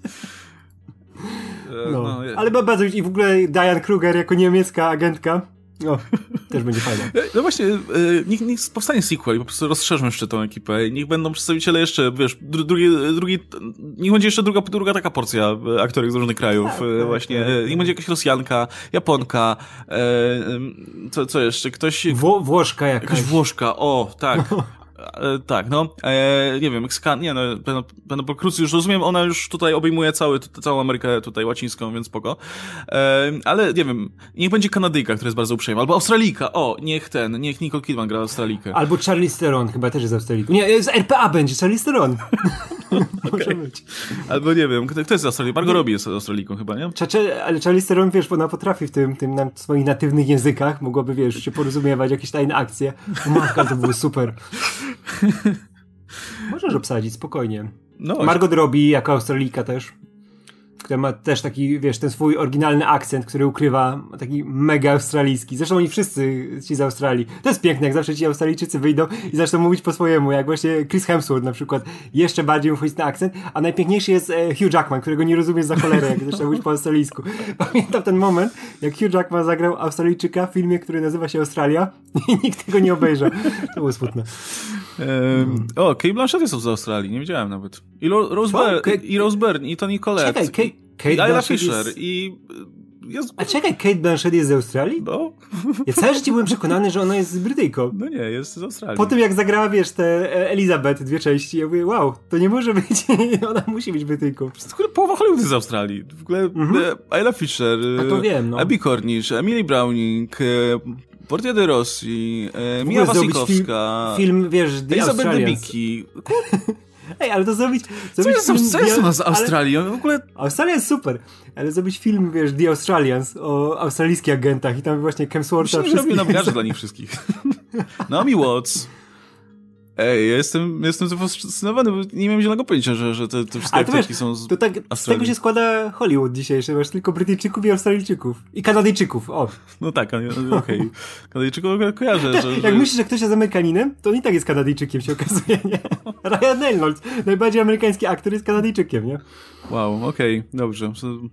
No, no ale bardzo i w ogóle Diane Kruger jako niemiecka agentka, O, też będzie fajne. No właśnie, niech, niech powstanie sequel i po prostu rozszerzmy jeszcze tą ekipę i niech będą przedstawiciele jeszcze, wiesz, drugi, drugi, niech będzie jeszcze druga, druga taka porcja aktorów z różnych krajów, tak, właśnie, tak. Niech będzie jakaś Rosjanka, Japonka, co, co jeszcze, ktoś... Wło, Włoszka jakaś. Jakaś Włoszka, o, tak. E, tak, no, e, nie wiem, Meksykan, nie no, Penelope Cruz już rozumiem, ona już tutaj obejmuje cały, t- całą Amerykę tutaj łacińską, więc spoko. E, ale nie wiem, niech będzie Kanadyjka, która jest bardzo uprzejma, albo Australijka, o, niech ten, niech Nicole Kidman gra Australijkę. Albo Charlize Theron, chyba też jest Australijką. Nie, z R P A będzie, Charlize Theron. Może być. Albo nie wiem, kto, kto jest Australijką? Margot Robbie jest Australijką chyba, nie? Cza- ale Charlize Theron, wiesz, ona potrafi w tym, tym na swoich natywnych językach, mogłaby, wiesz, się porozumiewać, jakieś tajne akcje. O matka, to było super. Możesz obsadzić, spokojnie. No, Margot Robbie jako Australijka też, która ma też taki, wiesz, ten swój oryginalny akcent, który ukrywa, taki mega australijski. Zresztą oni wszyscy ci z Australii. To jest piękne, jak zawsze ci Australijczycy wyjdą i zaczną mówić po swojemu, jak właśnie Chris Hemsworth na przykład jeszcze bardziej mu wchodzi ten akcent, a najpiękniejszy jest Hugh Jackman, którego nie rozumiesz za cholerę, jak zaczyna mówić po australijsku. Pamiętam ten moment, jak Hugh Jackman zagrał Australijczyka w filmie, który nazywa się Australia i nikt tego nie obejrzał. To było smutne. Um, o, Kate Blanchett jest z Australii, nie wiedziałem nawet. I, Ro- Rose, Ber- Kate... i Rose Byrne, i Toni Collette. Czekaj, Kate, Kate i Ayla Fisher jest... i... Jest... A czekaj, Kate Blanchett jest z Australii? No. Ja całe życie byłem przekonany, że ona jest Brytyjką. No nie, jest z Australii. Po tym jak zagrała, wiesz, te Elizabeth, dwie części, ja mówię, wow, to nie może być, ona musi być Brytyjką. W ogóle połowa Hollywood jest z Australii. W ogóle mm-hmm. Ayla Fisher, A to wiem, no. Abby Cornish, Emily Browning, Portia de Rossi, Mia Wasikowska, film, film, wiesz, The Elizabeth Australians. Debicki. Ej, ale to zrobić... Co zrobić jest, film, co jest u nas z Australii? W ogóle... Australia jest super, ale zrobić film, wiesz, The Australians o australijskich agentach i tam właśnie Hemswortha wszystkich... Robię na bagaże dla nich wszystkich. Naomi Watts. Ej, ja jestem, jestem zafascynowany, bo nie miałem zielonego pojęcia, że, że te, te wszystkie aktorki są z to tak, z tego się składa Hollywood dzisiejszy, masz tylko Brytyjczyków i Australijczyków. I Kanadyjczyków, o. No tak, okej. Okay. Kanadyjczyków kojarzę. Że, Jak że... myślisz, że ktoś jest Amerykaninem, to on i tak jest Kanadyjczykiem, się okazuje, nie? Ryan Reynolds, najbardziej amerykański aktor, jest Kanadyjczykiem, nie? Wow, okej, okay, dobrze.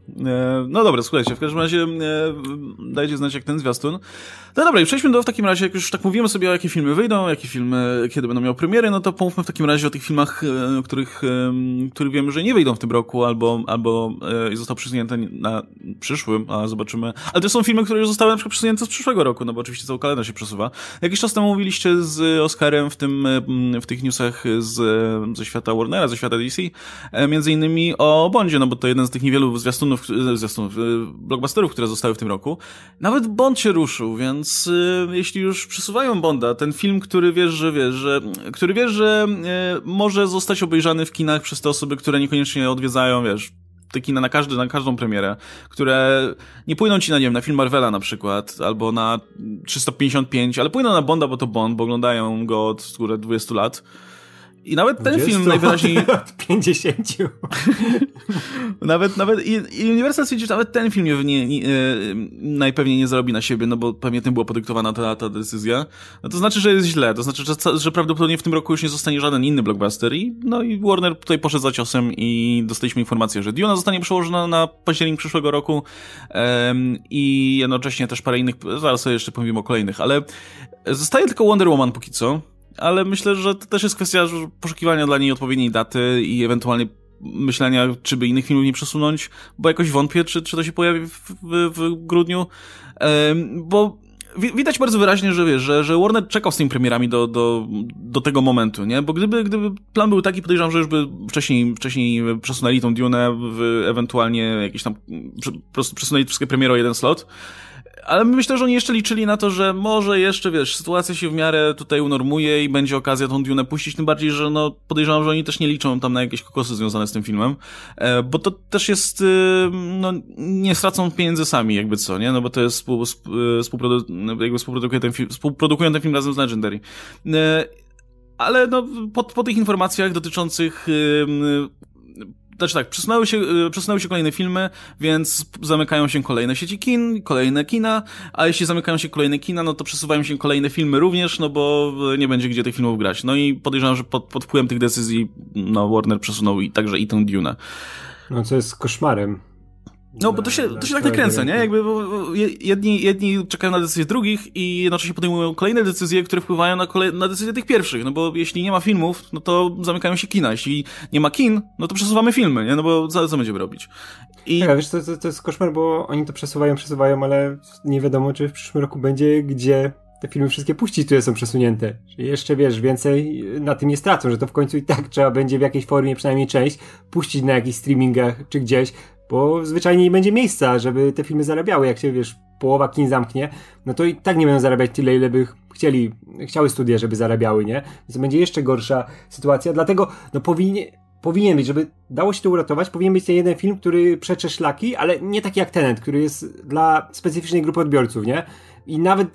No dobra, słuchajcie, w każdym razie dajcie znać, jak ten zwiastun. No dobra, i przejdźmy do, w takim razie, jak już tak mówimy sobie, o jakie filmy wyjdą, jakie filmy, kiedy będą miały premiery, no to pomówmy w takim razie o tych filmach, których, których wiemy, że nie wyjdą w tym roku, albo, albo został przesunięte na przyszłym, a zobaczymy. Ale to są filmy, które już zostały na przykład przesunięte z przyszłego roku, no bo oczywiście cały kalendarz się przesuwa. Jakiś czas temu mówiliście z Oscarem w tym, w tych newsach z, ze świata Warnera, ze świata D C, między innymi o Bondzie, no bo to jeden z tych niewielu zwiastunów, zwiastunów, blockbusterów, które zostały w tym roku. Nawet Bond się ruszył, więc y, jeśli już przesuwają Bonda, ten film, który wiesz, że wiesz, że, który wiesz, że y, może zostać obejrzany w kinach przez te osoby, które niekoniecznie odwiedzają, wiesz, te kina na, każdy, na każdą premierę, które nie pójdą ci na, nie wiem, na film Marvela na przykład, albo na trzysta pięćdziesiąt pięć, ale pójdą na Bonda, bo to Bond, bo oglądają go od skóry dwudziestu lat. I nawet ten dwudziestu film najwyraźniej... Od pięćdziesięciu. nawet, nawet, i, i Universal stwierdził, że nawet ten film nie, nie, nie, najpewniej nie zarobi na siebie, no bo pewnie tym była podyktowana ta, ta decyzja. No to znaczy, że jest źle, to znaczy, że, że prawdopodobnie w tym roku już nie zostanie żaden inny blockbuster i, no i Warner tutaj poszedł za ciosem i dostaliśmy informację, że Duna zostanie przełożona na październik przyszłego roku um, i jednocześnie też parę innych, zaraz sobie jeszcze powiem o kolejnych, ale zostaje tylko Wonder Woman póki co. Ale myślę, że to też jest kwestia poszukiwania dla niej odpowiedniej daty i ewentualnie myślenia, czy by innych filmów nie przesunąć, bo jakoś wątpię, czy, czy to się pojawi w, w, w grudniu, um, bo widać bardzo wyraźnie, że wiesz, że, że Warner czekał z tymi premierami do, do, do tego momentu, nie? Bo gdyby, gdyby plan był taki, podejrzewam, że już by wcześniej, wcześniej przesunęli tą Dunę, w ewentualnie jakieś tam, po prostu przesunęli wszystkie premiery o jeden slot. Ale myślę, że oni jeszcze liczyli na to, że może jeszcze, wiesz, sytuacja się w miarę tutaj unormuje i będzie okazja tą Dunę puścić, tym bardziej, że no podejrzewam, że oni też nie liczą tam na jakieś kokosy związane z tym filmem, e, bo to też jest, e, no nie stracą pieniędzy sami, jakby co, nie, no bo to jest współ, współprodu- jakby współprodukuje ten film, współprodukują ten film razem z Legendary. E, ale no po, po tych informacjach dotyczących e, Znaczy tak, przesunęły się, przesunęły się kolejne filmy, więc zamykają się kolejne sieci kin, kolejne kina, a jeśli zamykają się kolejne kina, no to przesuwają się kolejne filmy również, no bo nie będzie gdzie tych filmów grać. No i podejrzewam, że pod, pod wpływem tych decyzji no Warner przesunął i także i tę Dune. No co jest koszmarem. No, bo to się, to się tak nakręca, nie? Jakby jedni, jedni czekają na decyzje drugich i jednocześnie podejmują kolejne decyzje, które wpływają na, kolej, na decyzje tych pierwszych, no bo jeśli nie ma filmów, no to zamykają się kina. Jeśli nie ma kin, no to przesuwamy filmy, nie? No bo co, co będziemy robić? I... Tak, wiesz, to, to, to jest koszmar, bo oni to przesuwają, przesuwają, ale nie wiadomo, czy w przyszłym roku będzie gdzie te filmy wszystkie puścić, które są przesunięte. Czyli jeszcze, wiesz, więcej na tym nie stracą, że to w końcu i tak trzeba będzie w jakiejś formie, przynajmniej część, puścić na jakichś streamingach czy gdzieś, bo zwyczajnie nie będzie miejsca, żeby te filmy zarabiały. Jak się, wiesz, połowa kin zamknie, no to i tak nie będą zarabiać tyle, ile by chcieli, chciały studia, żeby zarabiały, nie? Więc to będzie jeszcze gorsza sytuacja, dlatego, no powinien, powinien być, żeby dało się to uratować, powinien być ten jeden film, który przecze szlaki, ale nie taki jak Tenet, który jest dla specyficznej grupy odbiorców, nie? I nawet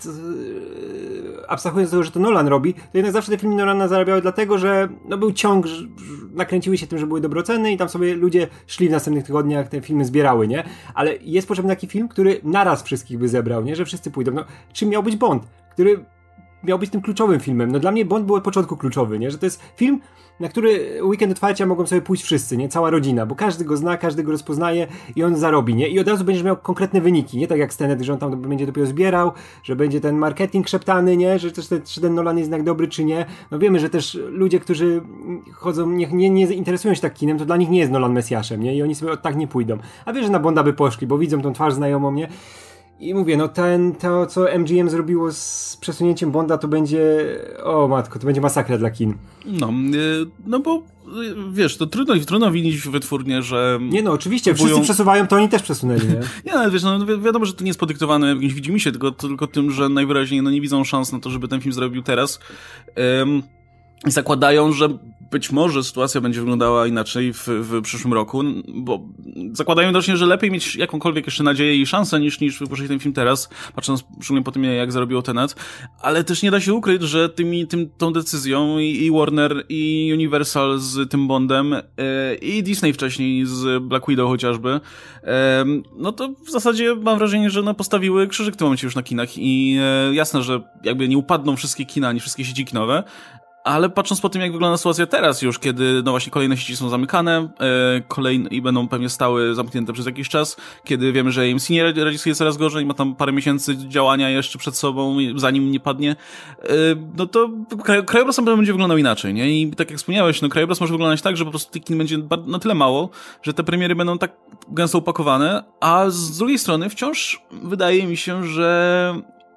yy, abstrahując z tego, że to Nolan robi, to jednak zawsze te filmy Nolana zarabiały dlatego, że no był ciąg, że, że nakręciły się tym, że były dobre oceny i tam sobie ludzie szli w następnych tygodniach, te filmy zbierały, nie? Ale jest potrzebny taki film, który naraz wszystkich by zebrał, nie? Że wszyscy pójdą. No, czym miał być Bond? Który miał być tym kluczowym filmem. No dla mnie Bond był od początku kluczowy, nie? Że to jest film, na który weekend otwarcia mogą sobie pójść wszyscy, nie? Cała rodzina, bo każdy go zna, każdy go rozpoznaje i on zarobi, nie? I od razu będziesz miał konkretne wyniki, nie tak jak Tenet, że on tam będzie dopiero zbierał, że będzie ten marketing szeptany, nie? Że też te, czy ten Nolan jest jednak dobry, czy nie. No wiemy, że też ludzie, którzy chodzą, nie, nie, nie interesują się tak kinem, to dla nich nie jest Nolan Mesjaszem, nie? I oni sobie od tak nie pójdą. A wiesz, że na Bonda by poszli, bo widzą tą twarz znajomą, nie? I mówię, no ten, to co M G M zrobiło z przesunięciem Bonda, to będzie, o matko, to będzie masakra dla kin. No, no bo wiesz, to trudno, trudno winić wytwórnie, że... Nie no, oczywiście, próbują... wszyscy przesuwają, to oni też przesunęli, nie? Nie, ale wiesz, no wi- wiadomo, że to nie jest podyktowane jakimś widzimisię, tylko, tylko tym, że najwyraźniej no, nie widzą szans na to, żeby ten film zrobił teraz. Um, I zakładają, że być może sytuacja będzie wyglądała inaczej w, w przyszłym roku, bo zakładają też, że lepiej mieć jakąkolwiek jeszcze nadzieję i szansę niż, niż wypuścić ten film teraz, patrząc szczególnie po tym, jak zarobiło Tenet, ale też nie da się ukryć, że tymi, tym, tą decyzją i, i Warner, i Universal z tym Bondem, yy, i Disney wcześniej z Black Widow chociażby, yy, no to w zasadzie mam wrażenie, że no, postawiły krzyżyk w tym momencie już na kinach i yy, jasne, że jakby nie upadną wszystkie kina, nie wszystkie sieci kinowe, ale patrząc po tym, jak wygląda sytuacja teraz już, kiedy no właśnie kolejne sieci są zamykane e, kolejne, i będą pewnie stały zamknięte przez jakiś czas, kiedy wiemy, że A M C nie radzi sobie coraz gorzej, ma tam parę miesięcy działania jeszcze przed sobą, zanim nie padnie, e, no to kraj, krajobraz będzie wyglądał inaczej, nie? I tak jak wspomniałeś, no krajobraz może wyglądać tak, że po prostu tych kin będzie na tyle mało, że te premiery będą tak gęsto upakowane, a z drugiej strony wciąż wydaje mi się, że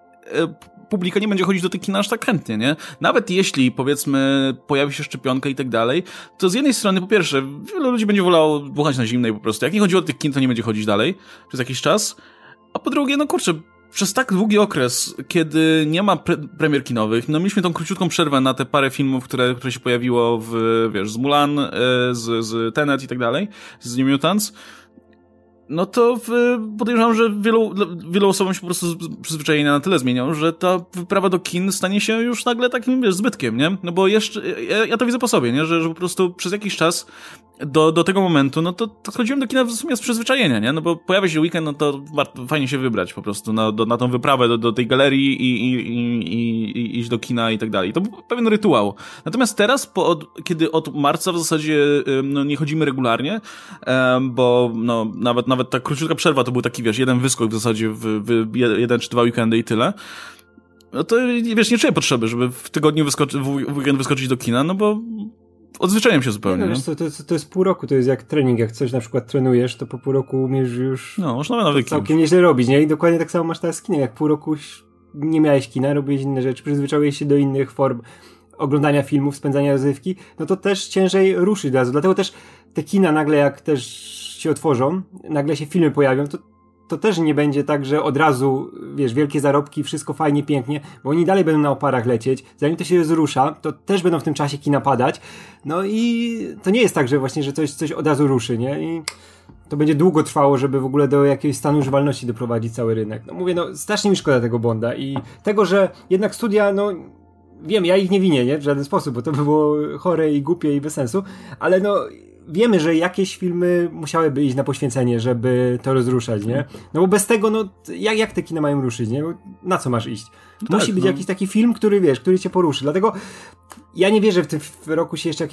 e, publika nie będzie chodzić do tych kin aż tak chętnie, nie? Nawet jeśli, powiedzmy, pojawi się szczepionka i tak dalej, to z jednej strony, po pierwsze, wielu ludzi będzie wolało buchać na zimnej po prostu. Jak nie chodziło do tych kin, to nie będzie chodzić dalej przez jakiś czas. A po drugie, no kurczę, przez tak długi okres, kiedy nie ma pre- premier kinowych, no mieliśmy tą króciutką przerwę na te parę filmów, które, które się pojawiło w, wiesz, z Mulan, z, z Tenet i tak dalej, z New Mutants, no to w, podejrzewam, że wielu, wielu osobom się po prostu przyzwyczajenia na tyle zmienią, że ta wyprawa do kin stanie się już nagle takim, wiesz, zbytkiem, nie? No bo jeszcze, ja, ja to widzę po sobie, nie? Że, że po prostu przez jakiś czas do, do tego momentu, no to, to chodziłem do kina w sumie z przyzwyczajenia, nie? No bo pojawia się weekend, no to warto, fajnie się wybrać po prostu na, do, na tą wyprawę do, do tej galerii i, i, i, i, i iść do kina i tak dalej. To był pewien rytuał. Natomiast teraz, po, od, kiedy od marca w zasadzie no, nie chodzimy regularnie, um, bo no, nawet, nawet ta króciutka przerwa to był taki, wiesz, jeden wyskok w zasadzie w, w jeden czy dwa weekendy i tyle, no to, wiesz, nie czuję potrzeby, żeby w tygodniu wyskoczyć, w weekend wyskoczyć do kina, no bo odzwyczaiłem się zupełnie. No, wiesz, to, to, to jest pół roku, to jest jak trening, jak coś na przykład trenujesz, to po pół roku umiesz już no, można nawyki całkiem nieźle robić, nie? I dokładnie tak samo masz teraz z kinem, jak pół roku nie miałeś kina, robiłeś inne rzeczy, przyzwyczaiłeś się do innych form oglądania filmów, spędzania rozrywki, no to też ciężej ruszyć od razu, dlatego też te kina nagle jak też się otworzą, nagle się filmy pojawią, to to też nie będzie tak, że od razu, wiesz, wielkie zarobki, wszystko fajnie, pięknie, bo oni dalej będą na oparach lecieć, zanim to się rozrusza, to też będą w tym czasie kina padać, no i to nie jest tak, że właśnie, że coś, coś od razu ruszy, nie? I to będzie długo trwało, żeby w ogóle do jakiegoś stanu używalności doprowadzić cały rynek. No mówię, no strasznie mi szkoda tego Bonda i tego, że jednak studia, no wiem, ja ich nie winię, nie? W żaden sposób, bo to by było chore i głupie i bez sensu, ale no wiemy, że jakieś filmy musiałyby iść na poświęcenie, żeby to rozruszać, nie? No bo bez tego, no jak, jak te kina mają ruszyć, nie? Na co masz iść? No Musi tak, być no. jakiś taki film, który wiesz, który cię poruszy. Dlatego ja nie wierzę w tym roku się jeszcze jakieś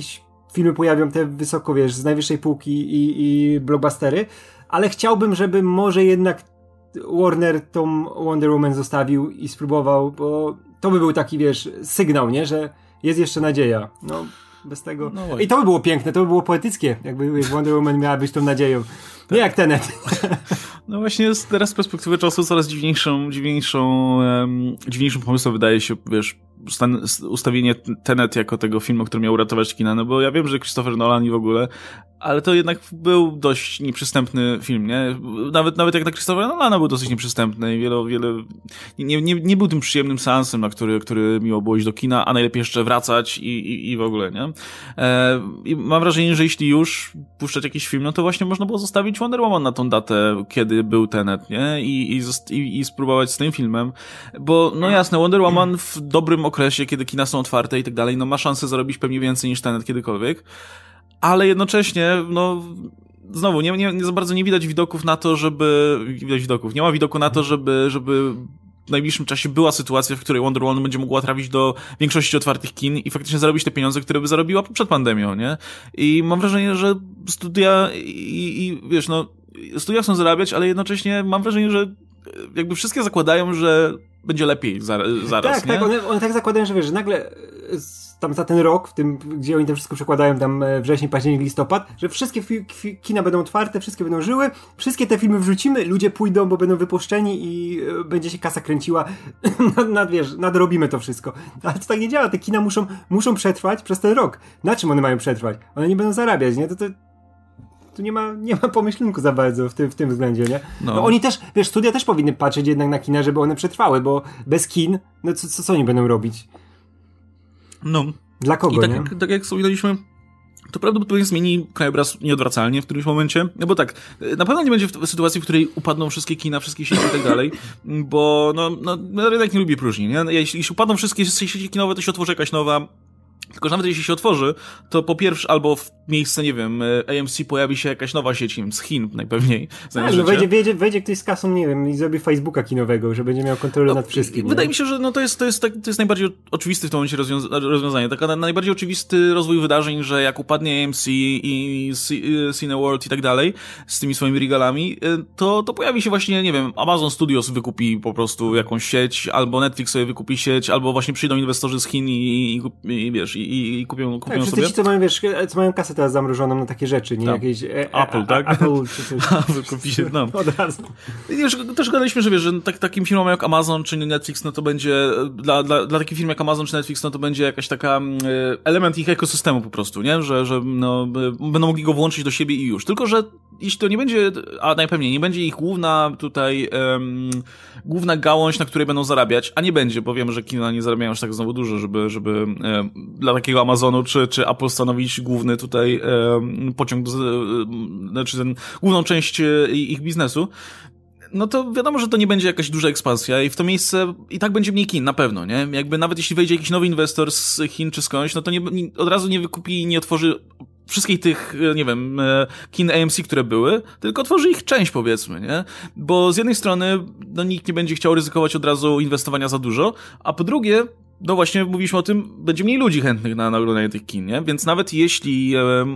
filmy pojawią te wysoko, wiesz, z najwyższej półki i, i blockbustery, ale chciałbym, żeby może jednak Warner tą Wonder Woman zostawił i spróbował, bo to by był taki, wiesz, sygnał, nie, że jest jeszcze nadzieja. No, bez tego... No i to by było piękne, to by było poetyckie, jakby Wonder Woman miała być tą nadzieją. Nie jak Tenet. No właśnie jest teraz z perspektywy czasu coraz dziwniejszą, dziwniejszą, um, dziwniejszym pomysłem wydaje się, wiesz, stan, ustawienie Tenet jako tego filmu, który miał uratować kina, no bo ja wiem, że Christopher Nolan i w ogóle, ale to jednak był dość nieprzystępny film, nie? Nawet, nawet jak na Christophera Nolana był dosyć nieprzystępny i wiele, wiele, nie, nie, nie był tym przyjemnym seansem, na który, który miło było iść do kina, a najlepiej jeszcze wracać i, i, i w ogóle, nie? E, I mam wrażenie, że jeśli już puszczać jakiś film, no to właśnie można było zostawić Wonder Woman na tą datę, kiedy był Tenet, nie? I, i, i, i spróbować z tym filmem, bo no jasne, Wonder Woman w dobrym okresie, kiedy kina są otwarte i tak dalej, no ma szansę zarobić pewnie więcej niż Tenet kiedykolwiek, ale jednocześnie, no, znowu, nie, nie, nie za bardzo nie widać widoków na to, żeby, widać widoków, nie ma widoku na to, żeby, żeby w najbliższym czasie była sytuacja, w której Wonder Woman będzie mogła trafić do większości otwartych kin i faktycznie zarobić te pieniądze, które by zarobiła przed pandemią, nie? I mam wrażenie, że studia i, i wiesz, no, studia chcą zarabiać, ale jednocześnie mam wrażenie, że jakby wszystkie zakładają, że będzie lepiej zaraz, tak, nie? Tak, one, one tak zakładają, że wiesz, że nagle tam za ten rok, w tym, gdzie oni to wszystko przekładają, tam wrzesień, październik, listopad, że wszystkie fi- fi- kina będą otwarte, wszystkie będą żyły, wszystkie te filmy wrzucimy, ludzie pójdą, bo będą wypuszczeni i y, będzie się kasa kręciła, nad, nad, wiesz, nadrobimy to wszystko. Ale to tak nie działa, te kina muszą, muszą przetrwać przez ten rok. Na czym one mają przetrwać? One nie będą zarabiać, nie? To, to tu nie ma, nie ma pomyślunku za bardzo w tym, w tym względzie, nie? No. No oni też, wiesz, studia też powinny patrzeć jednak na kina, żeby one przetrwały, bo bez kin, no co, co, co oni będą robić? No. Dla kogo, I tak, nie? jak, tak jak wspominaliśmy, to prawdopodobnie zmieni krajobraz nieodwracalnie w którymś momencie, no bo tak, na pewno nie będzie w sytuacji, w której upadną wszystkie kina, wszystkie sieci i tak dalej, bo no, no rynek nie lubi próżni, nie? Jeśli, jeśli upadną wszystkie sieci kinowe, to się otworzy jakaś nowa. Tylko że nawet jeśli się otworzy, to po pierwsze albo w miejsce, nie wiem, A M C pojawi się jakaś nowa sieć, nie wiem, z Chin najpewniej. Tak, no wejdzie, wejdzie, wejdzie ktoś z kasą, nie wiem, i zrobi Facebooka kinowego, że będzie miał kontrolę no, nad wszystkim. Wydaje nie? mi się, że no to jest, to jest, to jest najbardziej oczywisty w tym momencie rozwiąza- rozwiązanie. Taka najbardziej oczywisty rozwój wydarzeń, że jak upadnie A M C i Cineworld i tak dalej, z tymi swoimi regalami, to, to pojawi się właśnie, nie wiem, Amazon Studios wykupi po prostu jakąś sieć, albo Netflix sobie wykupi sieć, albo właśnie przyjdą inwestorzy z Chin i, i, i wiesz, i, i kupią, kupią tak, sobie. Ci, co mają, wiesz, co mają kasę teraz zamrożoną na takie rzeczy, nie? Tak. Jakieś e, Apple, a, tak? Apple czy coś. Apple kupi się, no. Od razu. I już też gadaliśmy, że wiesz, że tak, takim firmom jak Amazon czy Netflix, no to będzie, dla, dla, dla takich firm jak Amazon czy Netflix, no to będzie jakaś taka y, element ich ekosystemu po prostu, nie? Że, że no, y, będą mogli go włączyć do siebie i już. Tylko, że jeśli to nie będzie, a najpewniej nie będzie ich główna tutaj, um, główna gałąź, na której będą zarabiać, a nie będzie, bo wiemy, że kina nie zarabiają aż tak znowu dużo, żeby, żeby um, dla takiego Amazonu czy, czy Apple stanowić główny tutaj um, pociąg, do, um, znaczy ten, główną część ich biznesu. No to wiadomo, że to nie będzie jakaś duża ekspansja i w to miejsce i tak będzie mniej kin, na pewno, nie? Jakby nawet jeśli wejdzie jakiś nowy inwestor z Chin czy skądś, no to nie, nie, od razu nie wykupi i nie otworzy wszystkich tych, nie wiem, kin A M C, które były, tylko otworzy ich część, powiedzmy, nie? Bo z jednej strony, no nikt nie będzie chciał ryzykować od razu inwestowania za dużo, a po drugie, no właśnie mówiliśmy o tym, będzie mniej ludzi chętnych na, na oglądanie tych kin, nie? Więc nawet jeśli,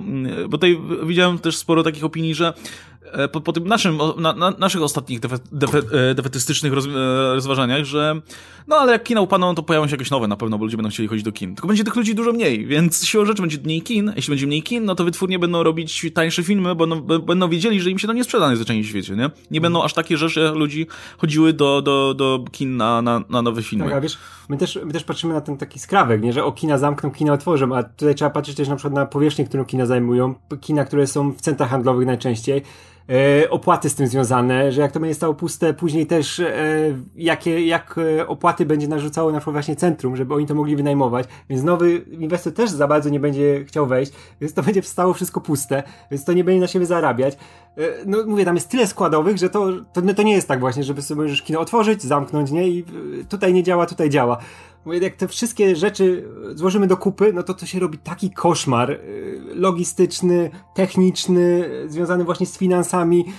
bo tutaj widziałem też sporo takich opinii, że po, po tym naszym, na, na, naszych ostatnich defe, defe, defetystycznych roz, rozważaniach, że no ale jak kina upadną, to pojawią się jakieś nowe na pewno, bo ludzie będą chcieli chodzić do kin. Tylko będzie tych ludzi dużo mniej, więc siłą rzeczy będzie mniej kin. Jeśli będzie mniej kin, no to wytwórnie będą robić tańsze filmy, bo no, będą wiedzieli, że im się to nie sprzeda najzwyczajniej w świecie, nie? Nie będą aż takie rzesze ludzi chodziły do, do, do kin na, na, na nowe filmy. Tak, a wiesz, my też, my też patrzymy na ten taki skrawek, nie? Że o, kina zamkną, kina otworzą, a tutaj trzeba patrzeć też na przykład na powierzchnię, którą kina zajmują, kina, które są w centrach handlowych najczęściej, e, opłaty z tym związane, że jak to będzie stało puste, później też e, jakie, jak opłaty będzie narzucało na przykład właśnie centrum, żeby oni to mogli wynajmować, więc nowy inwestor też za bardzo nie będzie chciał wejść, więc to będzie stało wszystko puste, więc to nie będzie na siebie zarabiać. E, no mówię, tam jest tyle składowych, że to, to, to nie jest tak właśnie, żeby sobie możesz kino otworzyć, zamknąć, nie? I tutaj nie działa, tutaj działa. Mówię, jak te wszystkie rzeczy złożymy do kupy, no to to się robi taki koszmar logistyczny, techniczny, związany właśnie z finansami.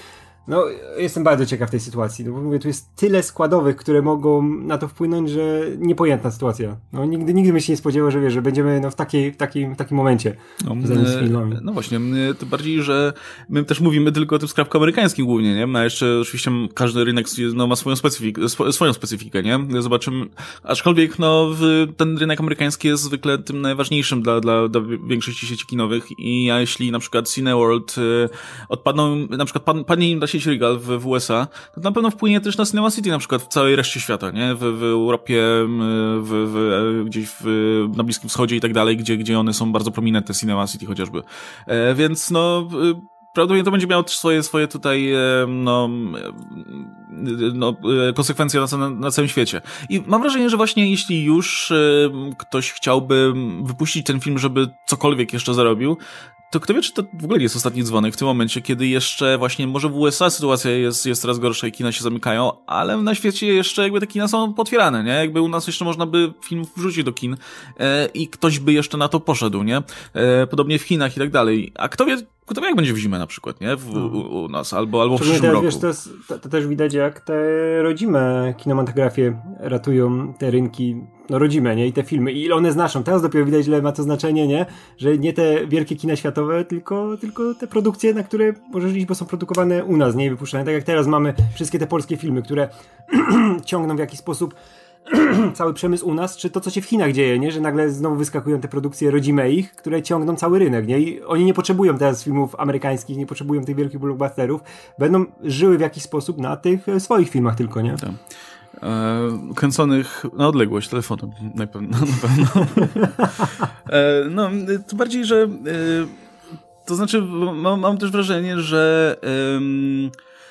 No, jestem bardzo ciekaw tej sytuacji, no bo mówię, tu jest tyle składowych, które mogą na to wpłynąć, że niepojętna sytuacja. No, nigdy, nigdy bym się nie spodziewał, że wiesz, że będziemy no, w, takiej, w, takim, w takim momencie no, z filmami. No właśnie, to bardziej, że my też mówimy tylko o tym skrawku amerykańskim głównie, nie? No jeszcze oczywiście każdy rynek no, ma swoją specyfikę, swoją specyfikę, nie? Zobaczymy, aczkolwiek no, ten rynek amerykański jest zwykle tym najważniejszym dla, dla, dla większości sieci kinowych i ja jeśli na przykład Cineworld y, odpadną, na przykład pad, padnie im dla sieci Regal w, w U S A, to na pewno wpłynie też na Cinema City na przykład w całej reszcie świata, nie? W, w Europie, w, w, gdzieś w, na Bliskim Wschodzie i tak dalej, gdzie, gdzie one są bardzo prominentne, Cinema City chociażby. E, więc no... Y, Prawdopodobnie to będzie miało też swoje, swoje tutaj no, no, konsekwencje na, na całym świecie. I mam wrażenie, że właśnie jeśli już ktoś chciałby wypuścić ten film, żeby cokolwiek jeszcze zarobił, to kto wie, czy to w ogóle nie jest ostatni dzwonek w tym momencie, kiedy jeszcze właśnie może w U S A sytuacja jest, jest coraz gorsza i kina się zamykają, ale na świecie jeszcze jakby te kina są potwierane, nie? Jakby u nas jeszcze można by film wrzucić do kin e, i ktoś by jeszcze na to poszedł, nie? E, podobnie w Chinach i tak dalej. A kto wie, kto wie jak będzie w zimę na przykład, nie? W, u, u nas, albo, albo w przyszłym teraz, roku. Wiesz, to, jest, to, to też widać, jak te rodzime kinematografie ratują te rynki, no rodzime, nie? I te filmy. I ile one znaczą. Teraz dopiero widać, ile ma to znaczenie, nie? Że nie te wielkie kina światowe, tylko, tylko te produkcje, na które możesz iść, bo są produkowane u nas, nie? I wypuszczane. Tak jak teraz mamy wszystkie te polskie filmy, które ciągną w jakiś sposób cały przemysł u nas, czy to, co się w Chinach dzieje, nie? Że nagle znowu wyskakują te produkcje rodzime ich, które ciągną cały rynek, nie? I oni nie potrzebują teraz filmów amerykańskich, nie potrzebują tych wielkich blockbusterów, będą żyły w jakiś sposób na tych swoich filmach tylko, nie? Tak. E, kręconych na odległość telefonem, na pewno. Na pewno. e, no, to bardziej, że e, to znaczy, mam, mam też wrażenie, że e,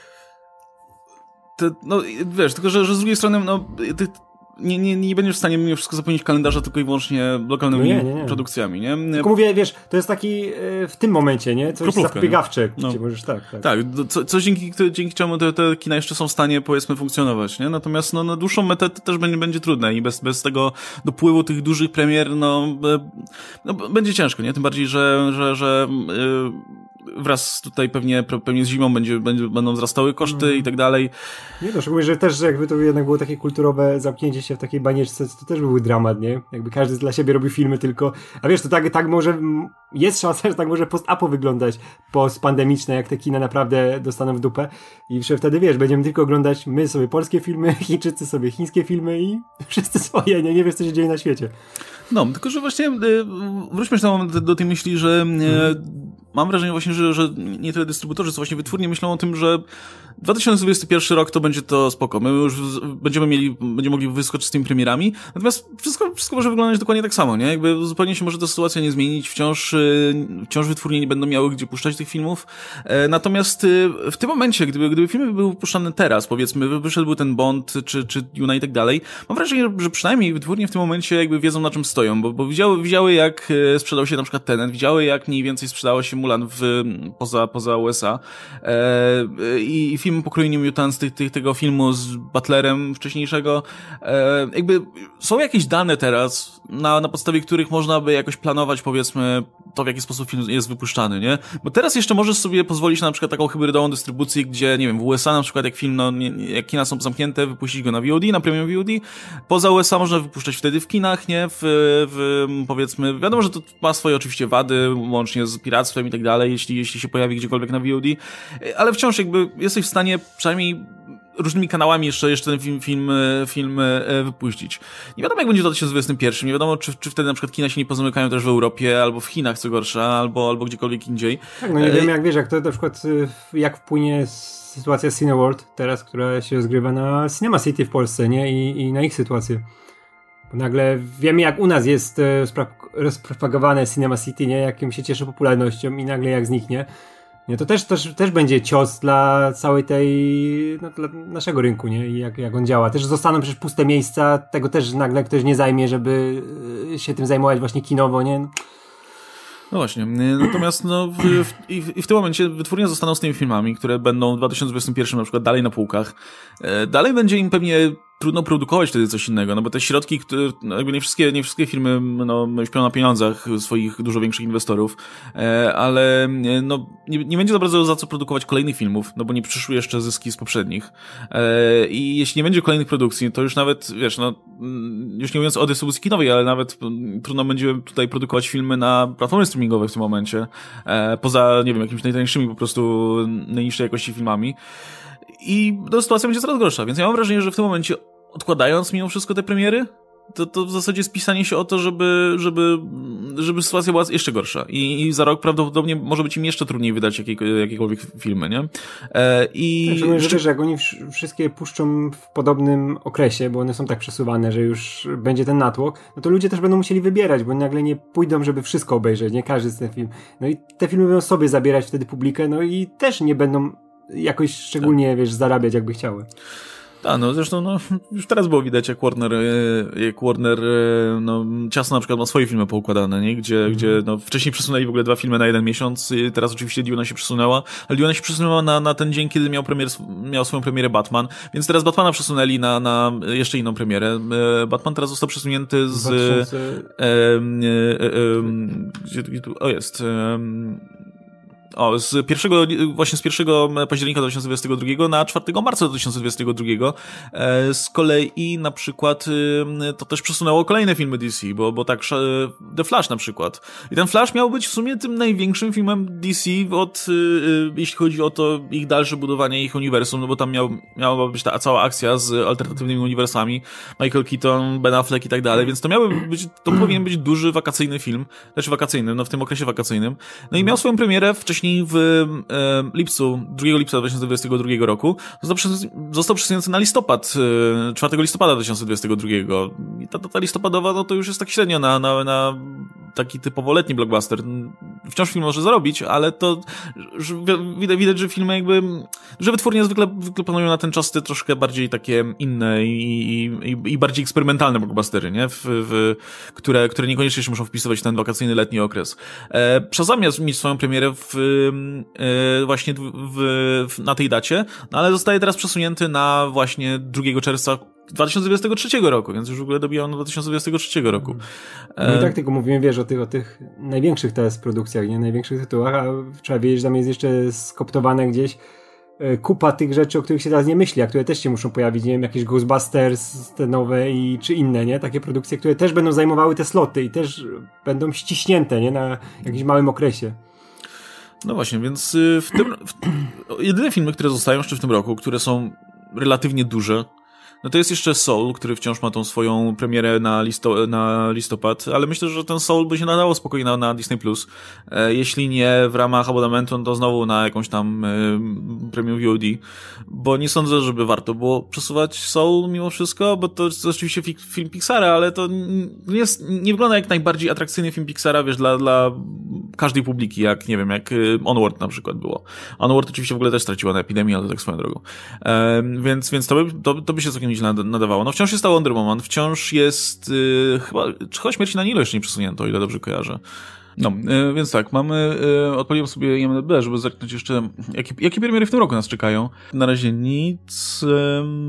te, no wiesz, tylko że, że z drugiej strony, no ty, nie, nie, nie będziesz w stanie mimo wszystko zapełnić kalendarza tylko i wyłącznie lokalnymi no nie, nie, nie. produkcjami, nie? Tylko mówię, wiesz, to jest taki yy, w tym momencie, nie? Coś zapobiegawcze, no. Gdzie możesz, tak, tak. Tak, co, coś dzięki, dzięki czemu te, te kina jeszcze są w stanie, powiedzmy, funkcjonować, nie? Natomiast no, na dłuższą metę to też będzie, będzie trudne i bez, bez tego dopływu tych dużych premier, no, no będzie ciężko, nie? Tym bardziej, że, że, że yy, wraz tutaj pewnie, pewnie z zimą będzie, będzie, będą wzrastały koszty mm. i tak dalej. Nie no, szczególnie, że też jakby to jednak było takie kulturowe zamknięcie się w takiej banieczce, to też był dramat, nie? Jakby każdy dla siebie robi filmy tylko, a wiesz, to tak, tak może, jest szansa, że tak może post-apo wyglądać post-pandemiczne, jak te kina naprawdę dostaną w dupę i że wtedy, wiesz, będziemy tylko oglądać my sobie polskie filmy, Chińczycy sobie chińskie filmy i wszyscy swoje, nie? Nie wiesz, co się dzieje na świecie. No, tylko że właśnie wróćmy się na moment do tej myśli, że hmm. mam wrażenie właśnie, że, że nie tyle dystrybutorzy, co właśnie wytwórnie myślą o tym, że dwa tysiące dwudziesty pierwszy rok to będzie to spoko. My już będziemy mieli, będziemy mogli wyskoczyć z tymi premierami. Natomiast wszystko, wszystko może wyglądać dokładnie tak samo, nie? Jakby zupełnie się może ta sytuacja nie zmienić. Wciąż, wciąż wytwórnie nie będą miały gdzie puszczać tych filmów. Natomiast w tym momencie, gdyby, gdyby filmy były puszczane teraz, powiedzmy, wyszedłby ten Bond, czy, czy Duna i tak dalej, mam wrażenie, że przynajmniej wytwórnie w tym momencie jakby wiedzą, na czym stoją, bo, bo widziały, widziały, jak sprzedał się na przykład Tenet, widziały, jak mniej więcej sprzedało się Mulan w, poza, poza U S A. E, i, i film pokroju New Mutants, tych, tych, tego filmu z Butlerem wcześniejszego, e, jakby są jakieś dane teraz, na, na podstawie których można by jakoś planować, powiedzmy, to w jaki sposób film jest wypuszczany, nie? Bo teraz jeszcze możesz sobie pozwolić na przykład taką hybrydową dystrybucję, gdzie, nie wiem, w U S A na przykład jak film, no, nie, jak kina są zamknięte, wypuścić go na V O D, na premium V O D. Poza U S A można wypuszczać wtedy w kinach, nie? W, w powiedzmy, wiadomo, że to ma swoje oczywiście wady, łącznie z piractwem i tak dalej, jeśli, jeśli się pojawi gdziekolwiek na V O D, ale wciąż jakby jesteś w stanie przynajmniej różnymi kanałami jeszcze, jeszcze ten film, film, film wypuścić. Nie wiadomo, jak będzie w dwa tysiące dwudziestym pierwszym, nie wiadomo, czy, czy wtedy na przykład kina się nie pozamykają też w Europie, albo w Chinach, co gorsza, albo, albo gdziekolwiek indziej. Tak, no nie e... wiem, jak wiesz, jak to na przykład, jak wpłynie sytuacja Cineworld teraz, która się rozgrywa na Cinema City w Polsce, nie? I, i na ich sytuację. Bo nagle wiemy, jak u nas jest spra- rozpropagowane Cinema City, nie? Jakim się cieszy popularnością i nagle jak zniknie. Nie, to też, też, też będzie cios dla całej tej, no, dla naszego rynku, nie? I jak, jak on działa. Też zostaną przecież puste miejsca, tego też nagle ktoś nie zajmie, żeby się tym zajmować właśnie kinowo, nie? No właśnie, natomiast no w, w, i, w, i w tym momencie wytwórnie zostaną z tymi filmami, które będą w dwa tysiące dwudziestym pierwszym na przykład dalej na półkach. Dalej będzie im pewnie trudno produkować wtedy coś innego, no bo te środki, które, no jakby nie wszystkie, nie wszystkie firmy no, śpią na pieniądzach swoich dużo większych inwestorów, e, ale no, nie, nie będzie za bardzo za co produkować kolejnych filmów, no bo nie przyszły jeszcze zyski z poprzednich. E, I jeśli nie będzie kolejnych produkcji, to już nawet, wiesz, no, już nie mówiąc o dystrybucji kinowej, ale nawet trudno będzie tutaj produkować filmy na platformy streamingowe w tym momencie, e, poza, nie wiem, jakimiś najtańszymi po prostu najniższej jakości filmami. I no, sytuacja będzie coraz gorsza, więc ja mam wrażenie, że w tym momencie odkładając mimo wszystko te premiery, to, to w zasadzie spisanie się o to, żeby, żeby, żeby sytuacja była jeszcze gorsza. I, i za rok prawdopodobnie może być im jeszcze trudniej wydać jakiej, jakiekolwiek filmy, nie? E, i Szczególnie, że, że jak oni wszystkie puszczą w podobnym okresie, bo one są tak przesuwane, że już będzie ten natłok, no to ludzie też będą musieli wybierać, bo nagle nie pójdą, żeby wszystko obejrzeć, nie każdy z tych film. No i te filmy będą sobie zabierać wtedy publikę, no i też nie będą jakoś szczególnie, tak. wiesz, zarabiać jakby chciały. Tak, no zresztą no, już teraz było widać, jak Warner, jak Warner no, ciasno na przykład ma swoje filmy poukładane, nie? Gdzie, mm. gdzie no, wcześniej przesunęli w ogóle dwa filmy na jeden miesiąc, teraz oczywiście Duna się przesunęła, ale Duna się przesunęła na, na ten dzień, kiedy miał, premier, miał swoją premierę Batman, więc teraz Batmana przesunęli na, na jeszcze inną premierę. Batman teraz został przesunięty z... dwa tysiące... E, e, e, e, o jest... E, O, z pierwszego, właśnie z pierwszego października dwa tysiące dwudziestego drugiego na czwartego marca dwa tysiące dwudziestego drugiego. Z kolei na przykład to też przesunęło kolejne filmy D C, bo, bo tak The Flash na przykład. I ten Flash miał być w sumie tym największym filmem D C od, jeśli chodzi o to ich dalsze budowanie ich uniwersum, no bo tam miał, miała być ta cała akcja z alternatywnymi uniwersami, Michael Keaton, Ben Affleck i tak dalej, więc to miałby być, to powinien być duży wakacyjny film, znaczy wakacyjny, no w tym okresie wakacyjnym. No i miał swoją premierę wcześniej w e, lipcu, drugiego lipca dwa tysiące dwudziestego drugiego roku, został, przes- został przesunięty na listopad, e, czwartego listopada dwa tysiące dwudziestego drugiego. I ta data listopadowa, no to już jest tak średnio na, na, na taki typowo letni blockbuster. Wciąż film może zarobić, ale to że widać, widać, że filmy jakby, że wytwórnie zwykle, zwykle planują na ten czas te troszkę bardziej takie inne i, i, i bardziej eksperymentalne blockbustery, nie? W, w, które, które niekoniecznie się muszą wpisywać w ten wakacyjny letni okres. E, zamiast mieć swoją premierę w, e, właśnie w, w, na tej dacie, no ale zostaje teraz przesunięty na właśnie drugiego czerwca dwa tysiące dwudziestego trzeciego roku, więc już w ogóle dobijał na dwa tysiące dwudziestego trzeciego roku. No i tak tylko mówimy, wiesz, o tych, o tych największych teraz produkcjach, nie? Największych tytułach, a trzeba wiedzieć, że tam jest jeszcze skoptowane gdzieś kupa tych rzeczy, o których się teraz nie myśli, a które też się muszą pojawić, nie wiem, jakieś Ghostbusters, te nowe i czy inne, nie? Takie produkcje, które też będą zajmowały te sloty i też będą ściśnięte, nie? Na jakimś małym okresie. No właśnie, więc w tym, w, jedyne filmy, które zostają jeszcze w tym roku, które są relatywnie duże, no to jest jeszcze Soul, który wciąż ma tą swoją premierę na, listo, na listopad, ale myślę, że ten Soul by się nadało spokojnie na, na Disney plus. E, jeśli nie w ramach abonamentu, no to znowu na jakąś tam e, premium V O D, bo nie sądzę, żeby warto było przesuwać Soul mimo wszystko, bo to jest oczywiście fi, film Pixara, ale to nie, jest, nie wygląda jak najbardziej atrakcyjny film Pixara, wiesz, dla, dla każdej publiki, jak, nie wiem, jak Onward na przykład było. Onward oczywiście w ogóle też straciła na epidemii, ale to tak swoją drogą. E, więc, więc to by, to, to by się całkiem nieźle nadawało. No wciąż jest to Wonder Woman, wciąż jest yy, chyba, chyba Śmierci na Nilu jeszcze nie przesunięto, o ile dobrze kojarzę. No, yy, więc tak, mamy, yy, odpaliłem sobie I M D B, żeby zerknąć jeszcze, jakie, jakie premiery w tym roku nas czekają. Na razie nic, yy,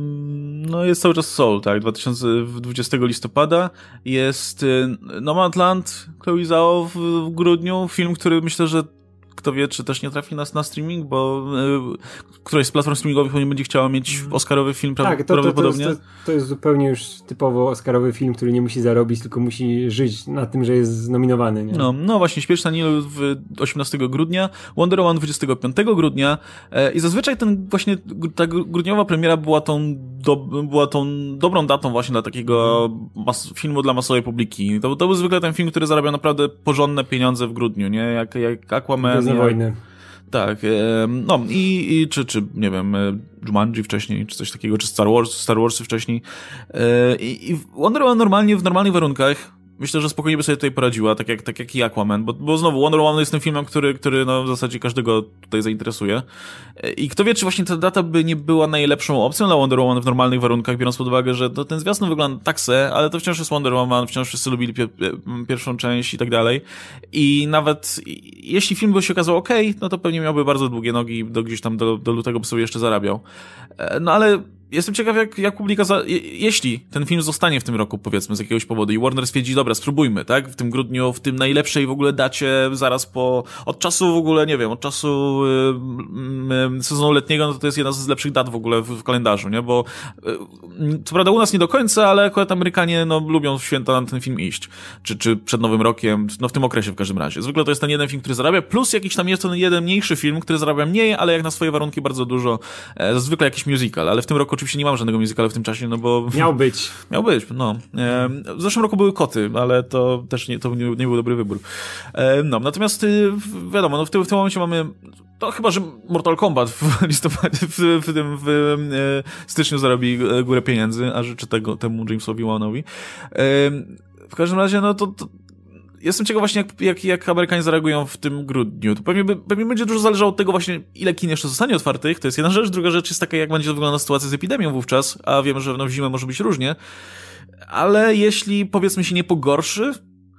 no jest cały czas Soul, tak, dwa tysiące dwudziestego listopada, jest yy, Nomadland, Chloe Zhao w, w grudniu, film, który myślę, że kto wie, czy też nie trafi nas na streaming, bo y, któraś z platform streamingowych nie będzie chciała mieć oscarowy film pra- tak, to, prawdopodobnie. To, to, to, to jest zupełnie już typowo oscarowy film, który nie musi zarobić, tylko musi żyć na tym, że jest znominowany. Nie? No, no właśnie, Śmierć na Nilu w osiemnastego grudnia, Wonder Woman dwudziestego piątego grudnia e, i zazwyczaj ten właśnie, ta grudniowa premiera była tą, do, była tą dobrą datą właśnie dla takiego mas- filmu dla masowej publiki. To, to był zwykle ten film, który zarabiał naprawdę porządne pieniądze w grudniu, nie? Jak, jak Aquaman. Gwiezdne Wojny. Tak, no i, i czy, czy, nie wiem, Jumanji wcześniej, czy coś takiego, czy Star Wars, Star Warsy wcześniej. I, i Wonder Woman normalnie, w normalnych warunkach, myślę, że spokojnie by sobie tutaj poradziła, tak jak, tak jak i Aquaman, bo, bo znowu Wonder Woman jest tym filmem, który, który no, w zasadzie każdego tutaj zainteresuje. I kto wie, czy właśnie ta data by nie była najlepszą opcją dla Wonder Woman w normalnych warunkach, biorąc pod uwagę, że to ten zwiastun wygląda tak se, ale to wciąż jest Wonder Woman, wciąż wszyscy lubili pie, pierwszą część i tak dalej. I nawet jeśli film by się okazał okej, no to pewnie miałby bardzo długie nogi i do, gdzieś tam do, do lutego by sobie jeszcze zarabiał. No ale jestem ciekaw, jak, jak publika, za, je, jeśli ten film zostanie w tym roku, powiedzmy, z jakiegoś powodu i Warner stwierdzi, dobra, spróbujmy, tak, w tym grudniu, w tym najlepszej w ogóle dacie, zaraz po, od czasu w ogóle, nie wiem, od czasu y, y, sezonu letniego, no to to jest jedna z lepszych dat w ogóle w, w kalendarzu, nie, bo y, co prawda u nas nie do końca, ale akurat Amerykanie, no, lubią w święta na ten film iść, czy, czy przed Nowym Rokiem, no w tym okresie w każdym razie. Zwykle to jest ten jeden film, który zarabia, plus jakiś tam jest ten jeden mniejszy film, który zarabia mniej, ale jak na swoje warunki bardzo dużo, e, zwykle jakiś musical, ale w tym roku oczywiście nie mam żadnego musicala w tym czasie, no bo... Miał być. Miał być, no. E, w zeszłym roku były Koty, ale to też nie, to nie, nie był dobry wybór. E, no, natomiast y, wiadomo, no w tym, w tym momencie mamy, to chyba, że Mortal Kombat w listopadzie, w, w tym, w e, styczniu zarobi górę pieniędzy, a życzę tego, temu Jamesowi Wanowi. E, w każdym razie, no to, to jestem ciekaw właśnie, jak, jak, jak Amerykanie zareagują w tym grudniu. To pewnie, pewnie będzie dużo zależało od tego właśnie, ile kin jeszcze zostanie otwartych. To jest jedna rzecz. Druga rzecz jest taka, jak będzie wyglądała sytuacja z epidemią wówczas, a wiemy, że no, w zimę może być różnie. Ale jeśli, powiedzmy, się nie pogorszy,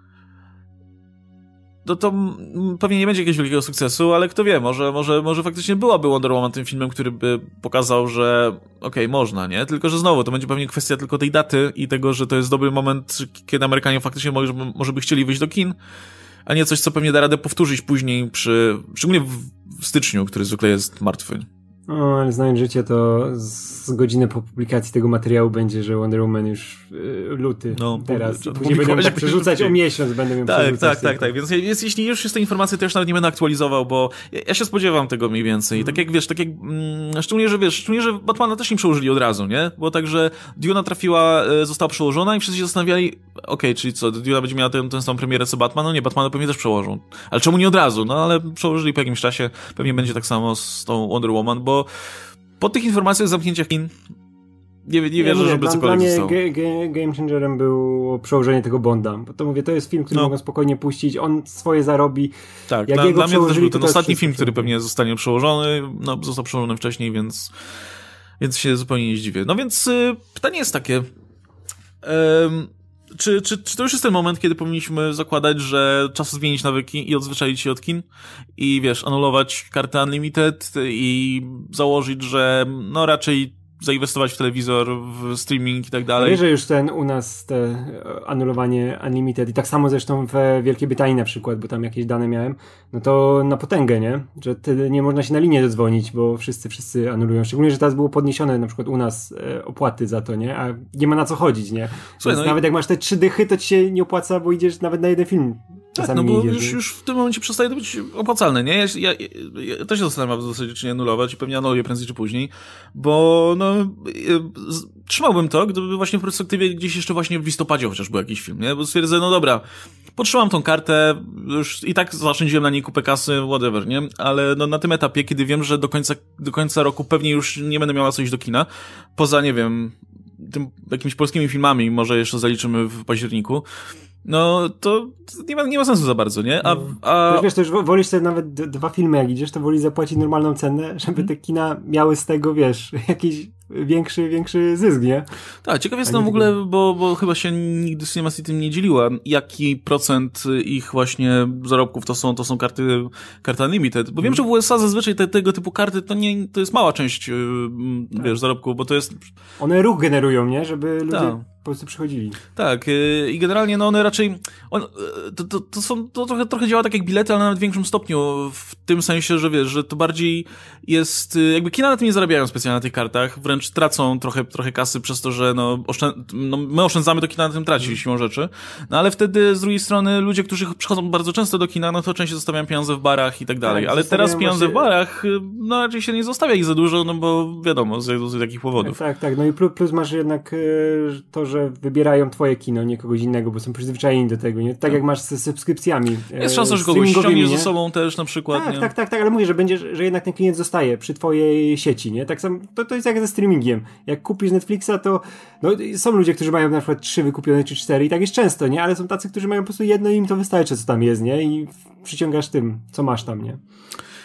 no to pewnie nie będzie jakiegoś wielkiego sukcesu, ale kto wie, może, może, może faktycznie byłaby Wonder Woman tym filmem, który by pokazał, że okej, okay, można, nie? Tylko, że znowu, to będzie pewnie kwestia tylko tej daty i tego, że to jest dobry moment, kiedy Amerykanie faktycznie może, może by chcieli wyjść do kin, a nie coś, co pewnie da radę powtórzyć później przy, szczególnie w, w styczniu, który zwykle jest martwy. O, ale znając życie, to z godzinę po publikacji tego materiału będzie, że Wonder Woman już y, luty no, teraz. Po, później będę tak przerzucać o miesiąc, będę ją tak, przerzucać. Tak, tak, tak. Więc jest, jeśli już jest te informacje, to już nawet nie będę aktualizował, bo ja, ja się spodziewam tego mniej więcej. Mm. Tak jak wiesz, tak jak, mm, szczególnie, że wiesz, szczególnie, że Batmana też nie przełożyli od razu, nie? Było tak, że Duna trafiła, została przełożona i wszyscy się zastanawiali, okej, okay, czyli co, Duna będzie miała tę, tę samą premierę co Batman? No nie, Batmana pewnie też przełożą. Ale czemu nie od razu? No ale przełożyli po jakimś czasie. Pewnie będzie tak samo z tą Wonder Woman, bo po tych informacjach o zamknięciach kin nie, nie wierzę, nie, żeby cokolwiek zostało. Dla mnie ge, ge, game changerem było przełożenie tego Bonda, bo to mówię, to jest film, który no. mogą spokojnie puścić, on swoje zarobi. Tak, jak dla, jego dla mnie to też był ten ostatni film, który pewnie zostanie przełożony, no został przełożony wcześniej, więc więc się zupełnie nie zdziwię. No więc y, pytanie jest takie, y, czy, czy, czy to już jest ten moment, kiedy powinniśmy zakładać, że czas zmienić nawyki i odzwyczaić się od kin i wiesz, anulować kartę Unlimited i założyć, że no raczej zainwestować w telewizor, w streaming i tak dalej. Wiesz, że już ten u nas te anulowanie Unlimited i tak samo zresztą w Wielkiej Brytanii na przykład, bo tam jakieś dane miałem, no to na potęgę, nie? Że nie można się na linię dodzwonić, bo wszyscy, wszyscy anulują. Szczególnie, że teraz było podniesione na przykład u nas e, opłaty za to, nie? A nie ma na co chodzić, nie? Słuchaj, no nawet i... jak masz te trzy dychy, to ci się nie opłaca, bo idziesz nawet na jeden film. Tak, no bo idziesz, już, już w tym momencie przestaje to być opłacalne, nie? Ja, ja, ja, ja też się zastanawiam w zasadzie, czy nie anulować i pewnie anuluję prędzej czy później, bo no z, trzymałbym to, gdyby właśnie w perspektywie gdzieś jeszcze właśnie w listopadzie chociaż był jakiś film, nie? Bo stwierdzę, no dobra, potrzymam tą kartę, już i tak zaoszczędziłem na niej kupę kasy, whatever, nie? Ale no na tym etapie, kiedy wiem, że do końca, do końca roku pewnie już nie będę miała co iść do kina, poza, nie wiem, tym jakimiś polskimi filmami, może jeszcze zaliczymy w październiku, no to nie ma, nie ma sensu za bardzo, nie? A, a... To wiesz, to już wolisz sobie nawet dwa filmy jak idziesz, to wolisz zapłacić normalną cenę, żeby te kina miały z tego, wiesz, jakiś większy, większy zysk, nie? Tak, ciekaw jestem w ogóle, bo, bo chyba się nigdy Cinema City tym nie dzieliła, jaki procent ich właśnie zarobków to są, to są karty, karty Unlimited, bo wiem, że w U S A zazwyczaj te, tego typu karty to nie, to jest mała część, tak. wiesz, zarobków, bo to jest... One ruch generują, nie? Żeby ludzie... Tak. Po prostu przychodzili. Tak, yy, i generalnie no one raczej, on, to, to, to, są, to trochę, trochę działa tak jak bilety, ale nawet w większym stopniu, w tym sensie, że wiesz, że to bardziej jest, jakby kina na tym nie zarabiają specjalnie na tych kartach, wręcz tracą trochę, trochę kasy przez to, że no, oszczę, no my oszczędzamy, to kina na tym traci, siłą rzeczy, no ale wtedy z drugiej strony ludzie, którzy przychodzą bardzo często do kina, no to częściej zostawiają pieniądze w barach i tak dalej, tak, ale teraz pieniądze właśnie... w barach, no raczej się nie zostawia ich za dużo, no bo wiadomo, z, z jakich powodów. Tak, tak, no i plus, plus masz jednak to, że wybierają twoje kino, nie kogoś innego, bo są przyzwyczajeni do tego, nie? Tak no. jak masz z subskrypcjami. Jest szansa, że kogoś ściągniesz ze sobą też na przykład. Tak, nie? tak, tak, tak, ale mówię, że będziesz, że jednak ten klient zostaje przy twojej sieci, nie? Tak samo, to, to jest jak ze streamingiem. Jak kupisz Netflixa, to no, są ludzie, którzy mają na przykład trzy wykupione czy cztery i tak jest często, nie? Ale są tacy, którzy mają po prostu jedno i im to wystarczy, co tam jest, nie? I przyciągasz tym, co masz tam, nie?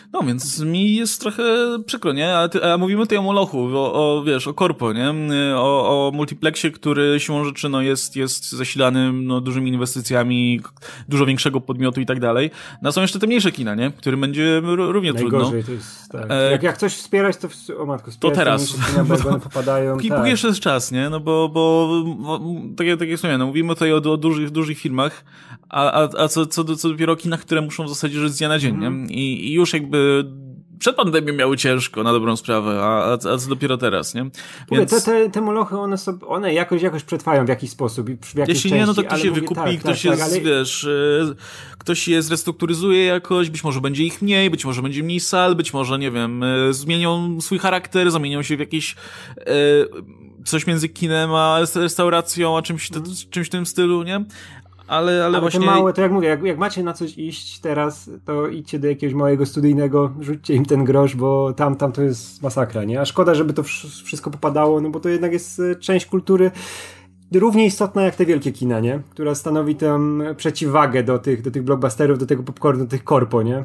No, więc mi jest trochę przykro, nie? A, ty, a mówimy tutaj o Molochu, o, o wiesz, o korpo, nie? O, o multiplexie, który siłą rzeczy, no, jest, jest zasilany, no, dużymi inwestycjami, dużo większego podmiotu i tak dalej. No, są jeszcze te mniejsze kina, nie? Którym będzie równie trudno. Najgorzej to jest, tak. E... Jak, jak coś wspierać, to, w... o matko, wspierać, to teraz. Kina, bo one popadają. Póki, tak. póki jeszcze jest czas, nie? No, bo, bo, bo tak, jak, tak jak wspomniałem, no, mówimy tutaj o, o dużych, dużych firmach, a, a, a co, co, co dopiero o kinach, które muszą w zasadzie żyć z dnia na dzień, mm. nie? I, I już jakby przed pandemią miały ciężko, na dobrą sprawę, a, a, a co dopiero teraz, nie? Więc... Te, te, te molochy, one, sobie, one jakoś, jakoś przetrwają w jakiś sposób. W jakiejś Jeśli części, nie, no to ktoś je mówię, wykupi, tak, ktoś tak, jest, tak, ale... wiesz, ktoś je zrestrukturyzuje jakoś, być może będzie ich mniej, być może będzie mniej sal, być może, nie wiem, zmienią swój charakter, zamienią się w jakieś e, coś między kinem a restauracją, a czymś, te, czymś w tym stylu, nie? Ale, ale, ale właśnie... te małe, to jak mówię, jak, jak macie na coś iść teraz, to idźcie do jakiegoś małego studyjnego, rzućcie im ten grosz, bo tam, tam to jest masakra, nie? A szkoda, żeby to wszystko popadało, no bo to jednak jest część kultury równie istotna jak te wielkie kina, nie? Która stanowi tam przeciwwagę do tych, do tych blockbusterów, do tego popcornu, do tych korpo, nie?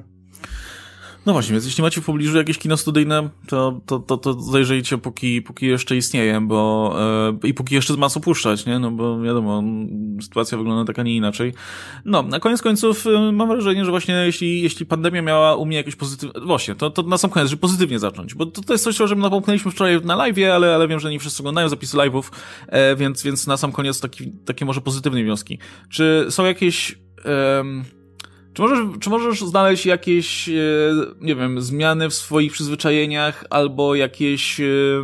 No właśnie, więc jeśli macie w pobliżu jakieś kino studyjne, to, to, to, to zajrzyjcie, póki, póki jeszcze istnieje, bo yy, i póki jeszcze ma co puszczać, nie? No bo wiadomo, sytuacja wygląda tak, a nie inaczej. No, na koniec końców yy, mam wrażenie, że właśnie jeśli, jeśli pandemia miała u mnie jakoś pozytywne, właśnie, to, to na sam koniec, żeby pozytywnie zacząć, bo to, to jest coś, o czym napomknęliśmy wczoraj na live'ie, ale, ale wiem, że nie wszyscy oglądają zapisy live'ów, yy, więc, więc na sam koniec taki, takie może pozytywne wnioski. Czy są jakieś... Yy, Czy możesz, czy możesz znaleźć jakieś, nie wiem, zmiany w swoich przyzwyczajeniach albo jakieś,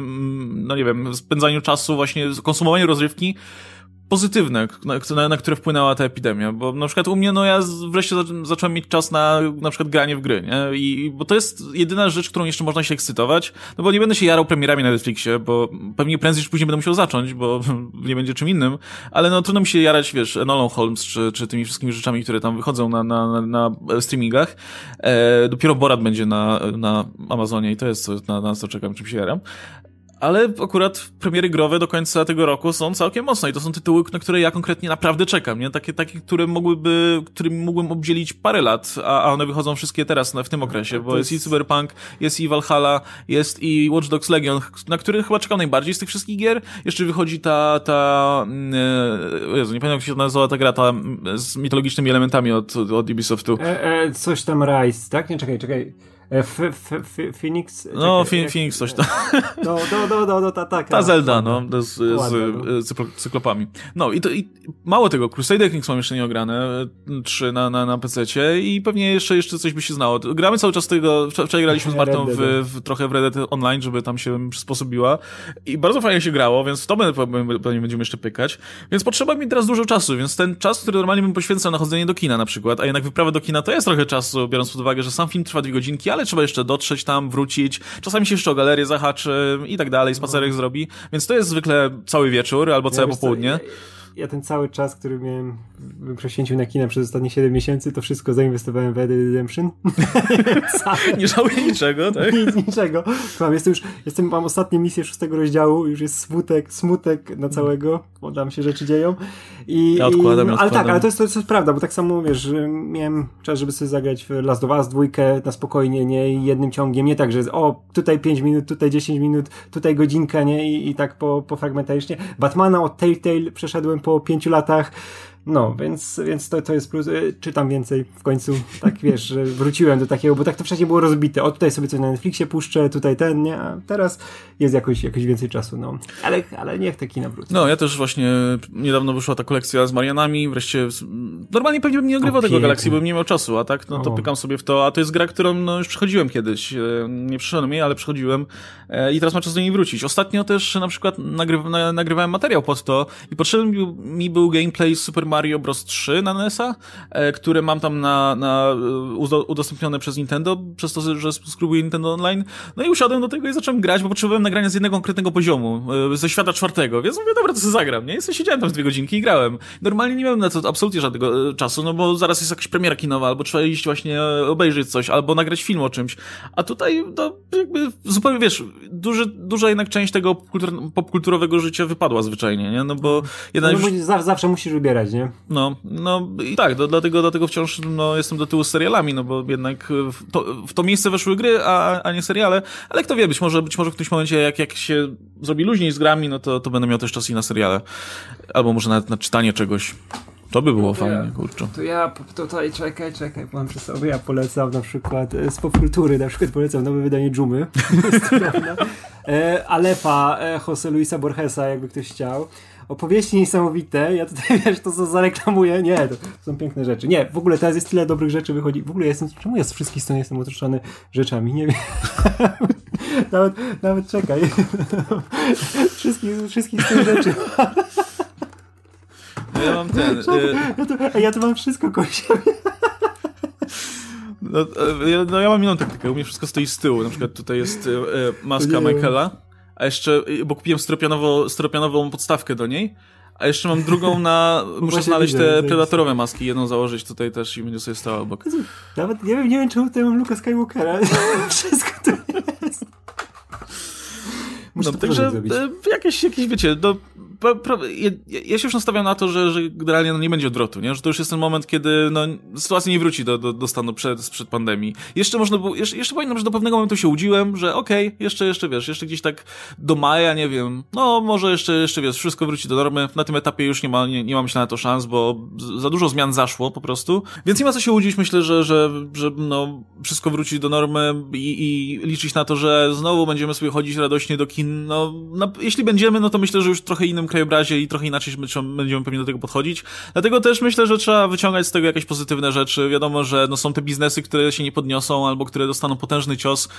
no nie wiem, spędzaniu czasu, właśnie konsumowaniu rozrywki pozytywne, na, na które wpłynęła ta epidemia, bo na przykład u mnie, no ja wreszcie zaczą, zacząłem mieć czas na na przykład granie w gry, nie? I, bo to jest jedyna rzecz, którą jeszcze można się ekscytować, no bo nie będę się jarał premierami na Netflixie, bo pewnie prędzej czy później będę musiał zacząć, bo nie będzie czym innym, ale no trudno mi się jarać, wiesz, Enola Holmes, czy, czy tymi wszystkimi rzeczami, które tam wychodzą na, na, na, na streamingach. E, dopiero Borat będzie na, na Amazonie i to jest coś, na, na co czekam, czym się jaram. Ale akurat premiery growe do końca tego roku są całkiem mocne i to są tytuły, na które ja konkretnie naprawdę czekam, nie? Takie, takie, które mogłyby, którymi mógłbym obdzielić parę lat, a, a one wychodzą wszystkie teraz, w tym okresie, bo jest i Cyberpunk, jest i Valhalla, jest i Watch Dogs Legion, na których chyba czekam najbardziej z tych wszystkich gier. Jeszcze wychodzi ta, ta, e, Jezu, nie pamiętam jak się nazywała ta gra, ta z mitologicznymi elementami od, od Ubisoftu. E, e, coś tam Rise, tak? Nie, czekaj, czekaj. F, F, F, Phoenix? Czekaj, no, jak, Phoenix coś tam. No, no, no, no, no ta, ta, ta Zelda, no, z, z, z, z cyklopami. No i to i mało tego, Crusader Kings mam jeszcze nie ograne, trzy na, na, na pececie i pewnie jeszcze, jeszcze coś by się znało. Gramy cały czas tego, wczoraj graliśmy z Martą w, w, trochę w Red Dead Online, żeby tam się przysposobiła i bardzo fajnie się grało, więc w to pewnie będziemy jeszcze pykać. Więc potrzeba mi teraz dużo czasu, więc ten czas, który normalnie bym poświęcał na chodzenie do kina na przykład, a jednak wyprawa do kina to jest trochę czasu, biorąc pod uwagę, że sam film trwa dwie godzinki, ale trzeba jeszcze dotrzeć tam, wrócić, czasami się jeszcze o galerię zahaczy i tak dalej, spacerek no. zrobi, więc to jest zwykle cały wieczór albo całe ja popołudnie. Ja ten cały czas, który miałem prześwięcił na kinę przez ostatnie siedem miesięcy, to wszystko zainwestowałem w Red Dead Redemption. Nie żałuję niczego, tak? Nic, niczego. Mam, jestem już, jestem, mam ostatnią misję szóstego rozdziału, już jest smutek, smutek na całego, bo tam się rzeczy dzieją. I, ja odkładam, i, ja ale odkładam. tak, ale to jest, to jest prawda, bo tak samo, wiesz, miałem czas, żeby sobie zagrać w Last of Us dwójkę na spokojnie, nie? I jednym ciągiem, nie tak, że o, tutaj pięć minut, tutaj dziesięć minut, tutaj godzinka, nie? I, i tak po, po fragmentarycznie. Batmana od Telltale przeszedłem po pięciu latach. No, więc, więc to, to jest plus. Czytam więcej w końcu, tak wiesz, że wróciłem do takiego, bo tak to wcześniej było rozbite. O, tutaj sobie coś na Netflixie puszczę, tutaj ten, nie? A teraz jest jakoś, jakoś więcej czasu, no. Ale, ale niech te kina wrócą. No, ja też właśnie niedawno wyszła ta kolekcja z Marianami, wreszcie normalnie pewnie bym nie ogrywał tego Galaxy, bym nie miał czasu, a tak, no to o. pykam sobie w to, a to jest gra, którą no, już przechodziłem kiedyś. Nie przyszedłem jej, ale przechodziłem i teraz mam czas do niej wrócić. Ostatnio też na przykład nagryw na, nagrywałem materiał pod to i potrzebny mi był gameplay Super Mario Bros. trzy na N E S-a, e, które mam tam na, na udostępnione przez Nintendo, przez to, że subskrybuję Nintendo Online. No i usiadłem do tego i zacząłem grać, bo potrzebowałem nagrania z jednego konkretnego poziomu, e, ze świata czwartego, więc mówię, dobra, to sobie zagram, nie? Więc siedziałem tam z dwie godzinki i grałem. Normalnie nie miałem na to absolutnie żadnego e, czasu, no bo zaraz jest jakaś premiera kinowa, albo trzeba iść właśnie obejrzeć coś, albo nagrać film o czymś. A tutaj, no, jakby zupełnie, wiesz, duży, duża jednak część tego popkultur popkulturowego życia wypadła zwyczajnie, nie? No bo jednak... No, już... zawsze musisz wybierać, nie? nie? No, no i tak, do, dlatego, dlatego wciąż no, jestem do tyłu z serialami, no bo jednak w to, w to miejsce weszły gry, a, a nie seriale, ale kto wie, być może, być może w którymś momencie, jak, jak się zrobi luźniej z grami, no to, to będę miał też czas i na seriale. Albo może nawet na czytanie czegoś. To by było no to fajnie, ja, kurczę. To ja tutaj, czekaj, czekaj, mam przy sobie, ja polecam na przykład z popkultury, na przykład polecam nowe wydanie Dżumy. e, Alepa e, Jose Luisa Borgesa, jakby ktoś chciał. Opowieści niesamowite, ja tutaj, wiesz, to co zareklamuję, nie, to, to są piękne rzeczy. Nie, w ogóle teraz jest tyle dobrych rzeczy wychodzi, w ogóle jestem, czemu ja z wszystkich stron jestem otoczony rzeczami, nie wiem. nawet, nawet czekaj. wszystkich, wszystkich z tych rzeczy. No ja mam ten... Ja to, ja to mam wszystko koło siebie. No, no ja mam inną taktykę, u mnie wszystko stoi z tyłu, na przykład tutaj jest e, maska Michaela, a jeszcze, bo kupiłem styropianowo, styropianową podstawkę do niej, a jeszcze mam drugą na, muszę Właśnie znaleźć widzę, te to predatorowe maski, jedną założyć tutaj też i będzie sobie stała obok. Nawet nie wiem, nie wiem czemu tutaj mam Luka Skywalkera, wszystko to jest. Muszę No, także e, jakieś, jakieś, wiecie, do, pra, pra, ja, ja się już nastawiam na to, że, że generalnie no, nie będzie odwrotu, nie? Że to już jest ten moment, kiedy no, sytuacja nie wróci do, do, do stanu przed, sprzed pandemii. Jeszcze można było, jeszcze, jeszcze pamiętam, że do pewnego momentu się łudziłem, że okej, okay, jeszcze, jeszcze wiesz, jeszcze gdzieś tak do maja, nie wiem, no może jeszcze, jeszcze wiesz, wszystko wróci do normy. Na tym etapie już nie ma, nie, nie mam się na to szans, bo za dużo zmian zaszło po prostu. Więc nie ma co się łudzić, myślę, że, że, że no, wszystko wróci do normy i, i liczyć na to, że znowu będziemy sobie chodzić radośnie do kin. No, no, jeśli będziemy, no to myślę, że już w trochę innym krajobrazie i trochę inaczej będziemy pewnie do tego podchodzić. Dlatego też myślę, że trzeba wyciągać z tego jakieś pozytywne rzeczy. Wiadomo, że no, są te biznesy, które się nie podniosą albo które dostaną potężny cios.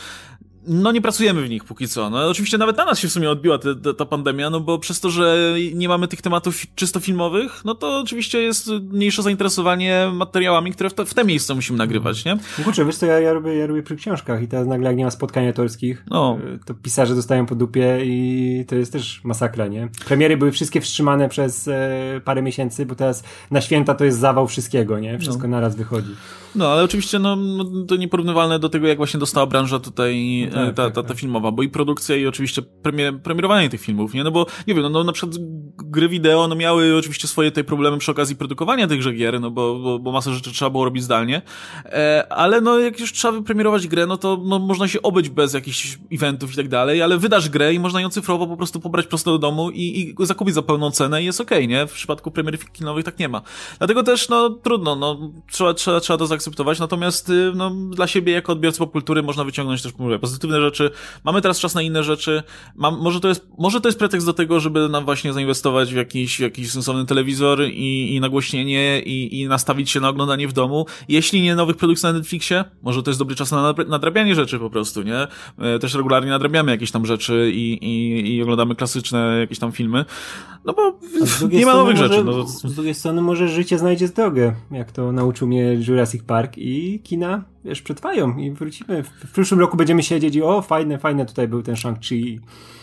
No nie pracujemy w nich póki co. No oczywiście nawet na nas się w sumie odbiła ta, ta, ta pandemia, no bo przez to, że nie mamy tych tematów czysto filmowych, no to oczywiście jest mniejsze zainteresowanie materiałami, które w te, w te miejsca musimy nagrywać, nie? Kurczę, wiesz co, ja, ja, robię, ja robię przy książkach i teraz nagle jak nie ma spotkań autorskich, no. to pisarze dostają po dupie i to jest też masakra, nie? Premiery były wszystkie wstrzymane przez e, parę miesięcy, bo teraz na święta to jest zawał wszystkiego, nie? Wszystko no. naraz wychodzi. No, ale oczywiście no, to nieporównywalne do tego, jak właśnie dostała branża tutaj no tak, ta, ta, ta, ta filmowa, bo i produkcja i oczywiście premier, premierowanie tych filmów, nie? No bo, nie wiem, no, no na przykład gry wideo, no miały oczywiście swoje tutaj problemy przy okazji produkowania tychże gier, no bo, bo, bo masę rzeczy trzeba było robić zdalnie, e, ale no jak już trzeba wypremierować grę, no to no, można się obyć bez jakichś eventów i tak dalej, ale wydasz grę i można ją cyfrowo po prostu pobrać prosto do domu i, i zakupić za pełną cenę i jest okej, okay, nie? W przypadku premier kinowych tak nie ma. Dlatego też, no, trudno, no, trzeba, trzeba, trzeba to zaakceptować, natomiast, no, dla siebie jako odbiorcy popkultury można wyciągnąć też, mówię, pozytywne rzeczy. Mamy teraz czas na inne rzeczy. Mam, może to jest, może to jest pretekst do tego, żeby nam właśnie zainwestować w jakiś, w jakiś sensowny telewizor i, i nagłośnienie i, i nastawić się na oglądanie w domu. Jeśli nie nowych produkcji na Netflixie, może to jest dobry czas na nadrabianie rzeczy po prostu, nie? Też regularnie nadrabiamy jakieś tam rzeczy i, i, i oglądamy klasyczne jakieś tam filmy. No bo nie ma nowych może, rzeczy. No. Z drugiej strony może życie znajdzie drogę, jak to nauczył mnie Jurassic Park i kina, wiesz, przetrwają i wrócimy. W przyszłym roku będziemy siedzieć i o, fajne, fajne, tutaj był ten Shang-Chi.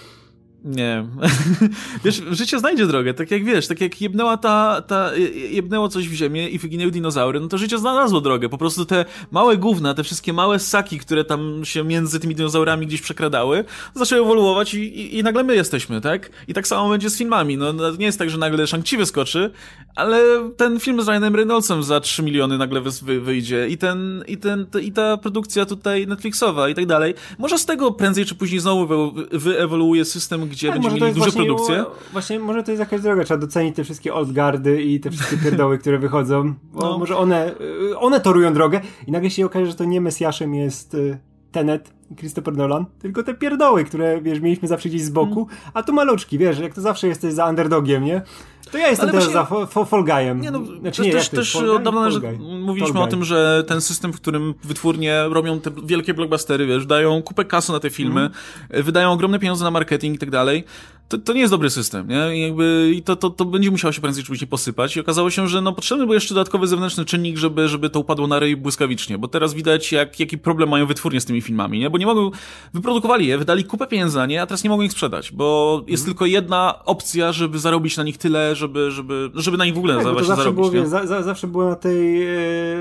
Nie. Wiesz, życie znajdzie drogę, tak jak wiesz, tak jak jebnęła ta, ta, jebnęło coś w ziemię i wyginęły dinozaury, no to życie znalazło drogę. Po prostu te małe gówna, te wszystkie małe ssaki, które tam się między tymi dinozaurami gdzieś przekradały, zaczęły ewoluować i, i, i nagle my jesteśmy, tak? I tak samo będzie z filmami. No, no nie jest tak, że nagle Shang-Chi wyskoczy, ale ten film z Ryanem Reynoldsem za trzy miliony nagle wy, wyjdzie i ten, i ten, te, i ta produkcja tutaj Netflixowa i tak dalej. Może z tego prędzej czy później znowu wy, wyewoluuje system, gdzie tak, będziemy mieli duże właśnie, produkcje. Właśnie, może to jest jakaś droga, trzeba docenić te wszystkie oldguardy i te wszystkie pierdoły, które wychodzą, bo no. może one, one torują drogę i nagle się okaże, że to nie Mesjaszem jest Tenet i Christopher Nolan, tylko te pierdoły, które, wiesz, mieliśmy zawsze gdzieś z boku, hmm. a tu maluczki, wiesz, jak to zawsze jesteś za underdogiem, nie? To ja jestem teraz właśnie... za Fall Guyem. Nie, no, znaczy, nie, też też od dawna mówiliśmy o tym, że ten system, w którym wytwórnie robią te wielkie blockbustery, wiesz, dają kupę kasy na te filmy, mm. wydają ogromne pieniądze na marketing i tak dalej, to, to nie jest dobry system, nie? I jakby i to, to, to będzie musiało się prędzej czy później posypać i okazało się, że no potrzebny był jeszcze dodatkowy zewnętrzny czynnik, żeby, żeby to upadło na ryj błyskawicznie, bo teraz widać, jak, jaki problem mają wytwórnie z tymi filmami, nie? Bo nie mogą, wyprodukowali je, wydali kupę pieniędzy na nie, a teraz nie mogą ich sprzedać, bo jest mm. tylko jedna opcja, żeby zarobić na nich tyle, żeby, żeby, żeby na nich w ogóle tak, za, to właśnie zawsze zarobić. Było, nie? wie, za, za, zawsze było na tej e,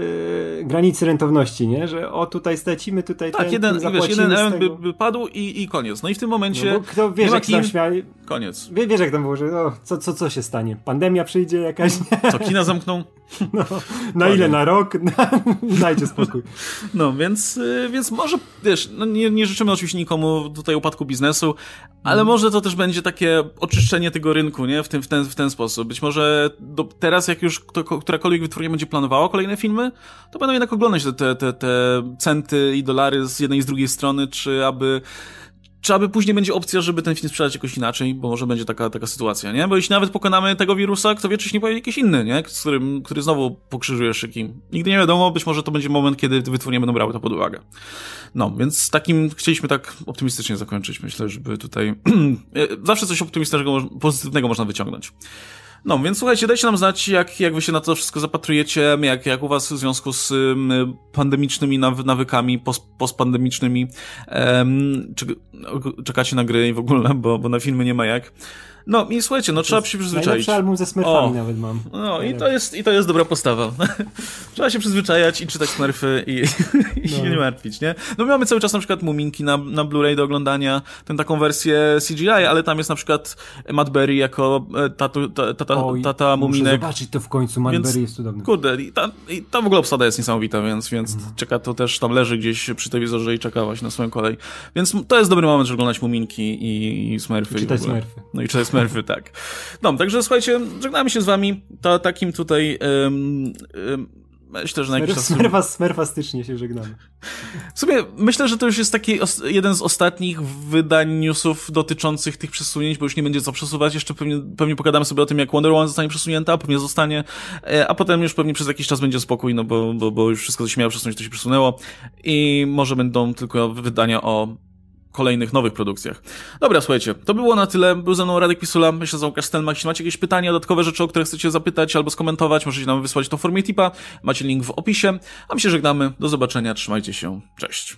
granicy rentowności, nie? Że o, tutaj stracimy, tutaj tak, ten, jeden, tym wiesz, jeden element by, tego. by padł i, i koniec. No i w tym momencie No, kto wiesz, nie ma jak tam kin, śmiali... koniec. Wie, wiesz, jak tam było, że o, co, co, co się stanie? Pandemia przyjdzie jakaś? Co, kina zamkną? No, na ile? Na rok? Na... Dajcie spokój. No, więc, więc może, wiesz, no nie, nie życzymy oczywiście nikomu tutaj upadku biznesu, ale mm. może to też będzie takie oczyszczenie tego rynku, nie? W, tym, w, ten, w ten sposób. Być może do, teraz, jak już kto, którakolwiek wytwórnia będzie planowała kolejne filmy, to będą jednak oglądać te, te, te, te centy i dolary z jednej i z drugiej strony, czy aby czy aby później będzie opcja, żeby ten film sprzedać jakoś inaczej, bo może będzie taka, taka sytuacja, nie? Bo jeśli nawet pokonamy tego wirusa, kto wie, czy nie pojawi jakiś inny, nie? Z którym, który znowu pokrzyżuje szyki. Nigdy nie wiadomo, być może to będzie moment, kiedy wytwórnie będą brały to pod uwagę. No, więc takim chcieliśmy tak optymistycznie zakończyć. Myślę, żeby tutaj zawsze coś optymistycznego, pozytywnego można wyciągnąć. No, więc słuchajcie, dajcie nam znać, jak, jak wy się na to wszystko zapatrujecie, jak, jak u was w związku z um, pandemicznymi nawy, nawykami, post, postpandemicznymi, um, czy, czekacie na gry i w ogóle, bo, bo na filmy nie ma jak. No i słuchajcie, no trzeba się przyzwyczaić. Najlepszy album ze Smurfami o, nawet mam. No i to jest, i to jest dobra postawa. Trzeba się przyzwyczajać i czytać Smurfy i, i no. się nie martwić, nie? No my mamy cały czas na przykład Muminki na, na Blu-ray do oglądania, tę taką wersję C G I, ale tam jest na przykład Matt Berry jako tatu, tata, tata, Oj, tata Muminek. Muszę zobaczyć to w końcu, Matt Berry jest cudowny. Kurde, i ta, i ta w ogóle obsada jest niesamowita, więc, więc mm. czeka to też, tam leży gdzieś przy telewizorze i czeka właśnie na swoją kolej. Więc to jest dobry moment, żeby oglądać Muminki i, i Smurfy. I czytać Smurfy. No i czytać Smurfy, tak. No, także słuchajcie, żegnamy się z wami. To takim tutaj um, um, myślę, że na jakiś czas... Smerfa, smerfastycznie się żegnamy. W sumie myślę, że to już jest taki os- jeden z ostatnich wydań newsów dotyczących tych przesunięć, bo już nie będzie co przesuwać. Jeszcze pewnie, pewnie pogadamy sobie o tym, jak Wonder Woman zostanie przesunięta, pewnie zostanie, a potem już pewnie przez jakiś czas będzie spokój, no bo, bo, bo już wszystko, co się miało przesunąć, to się przesunęło i może będą tylko wydania o kolejnych nowych produkcjach. Dobra, słuchajcie, to było na tyle. Był ze mną Radek Pisula, myślę, że Łukasz Stelmach. Jeśli macie jakieś pytania, dodatkowe rzeczy, o które chcecie zapytać albo skomentować, możecie nam wysłać to w formie tipa. Macie link w opisie. A my się żegnamy. Do zobaczenia. Trzymajcie się. Cześć.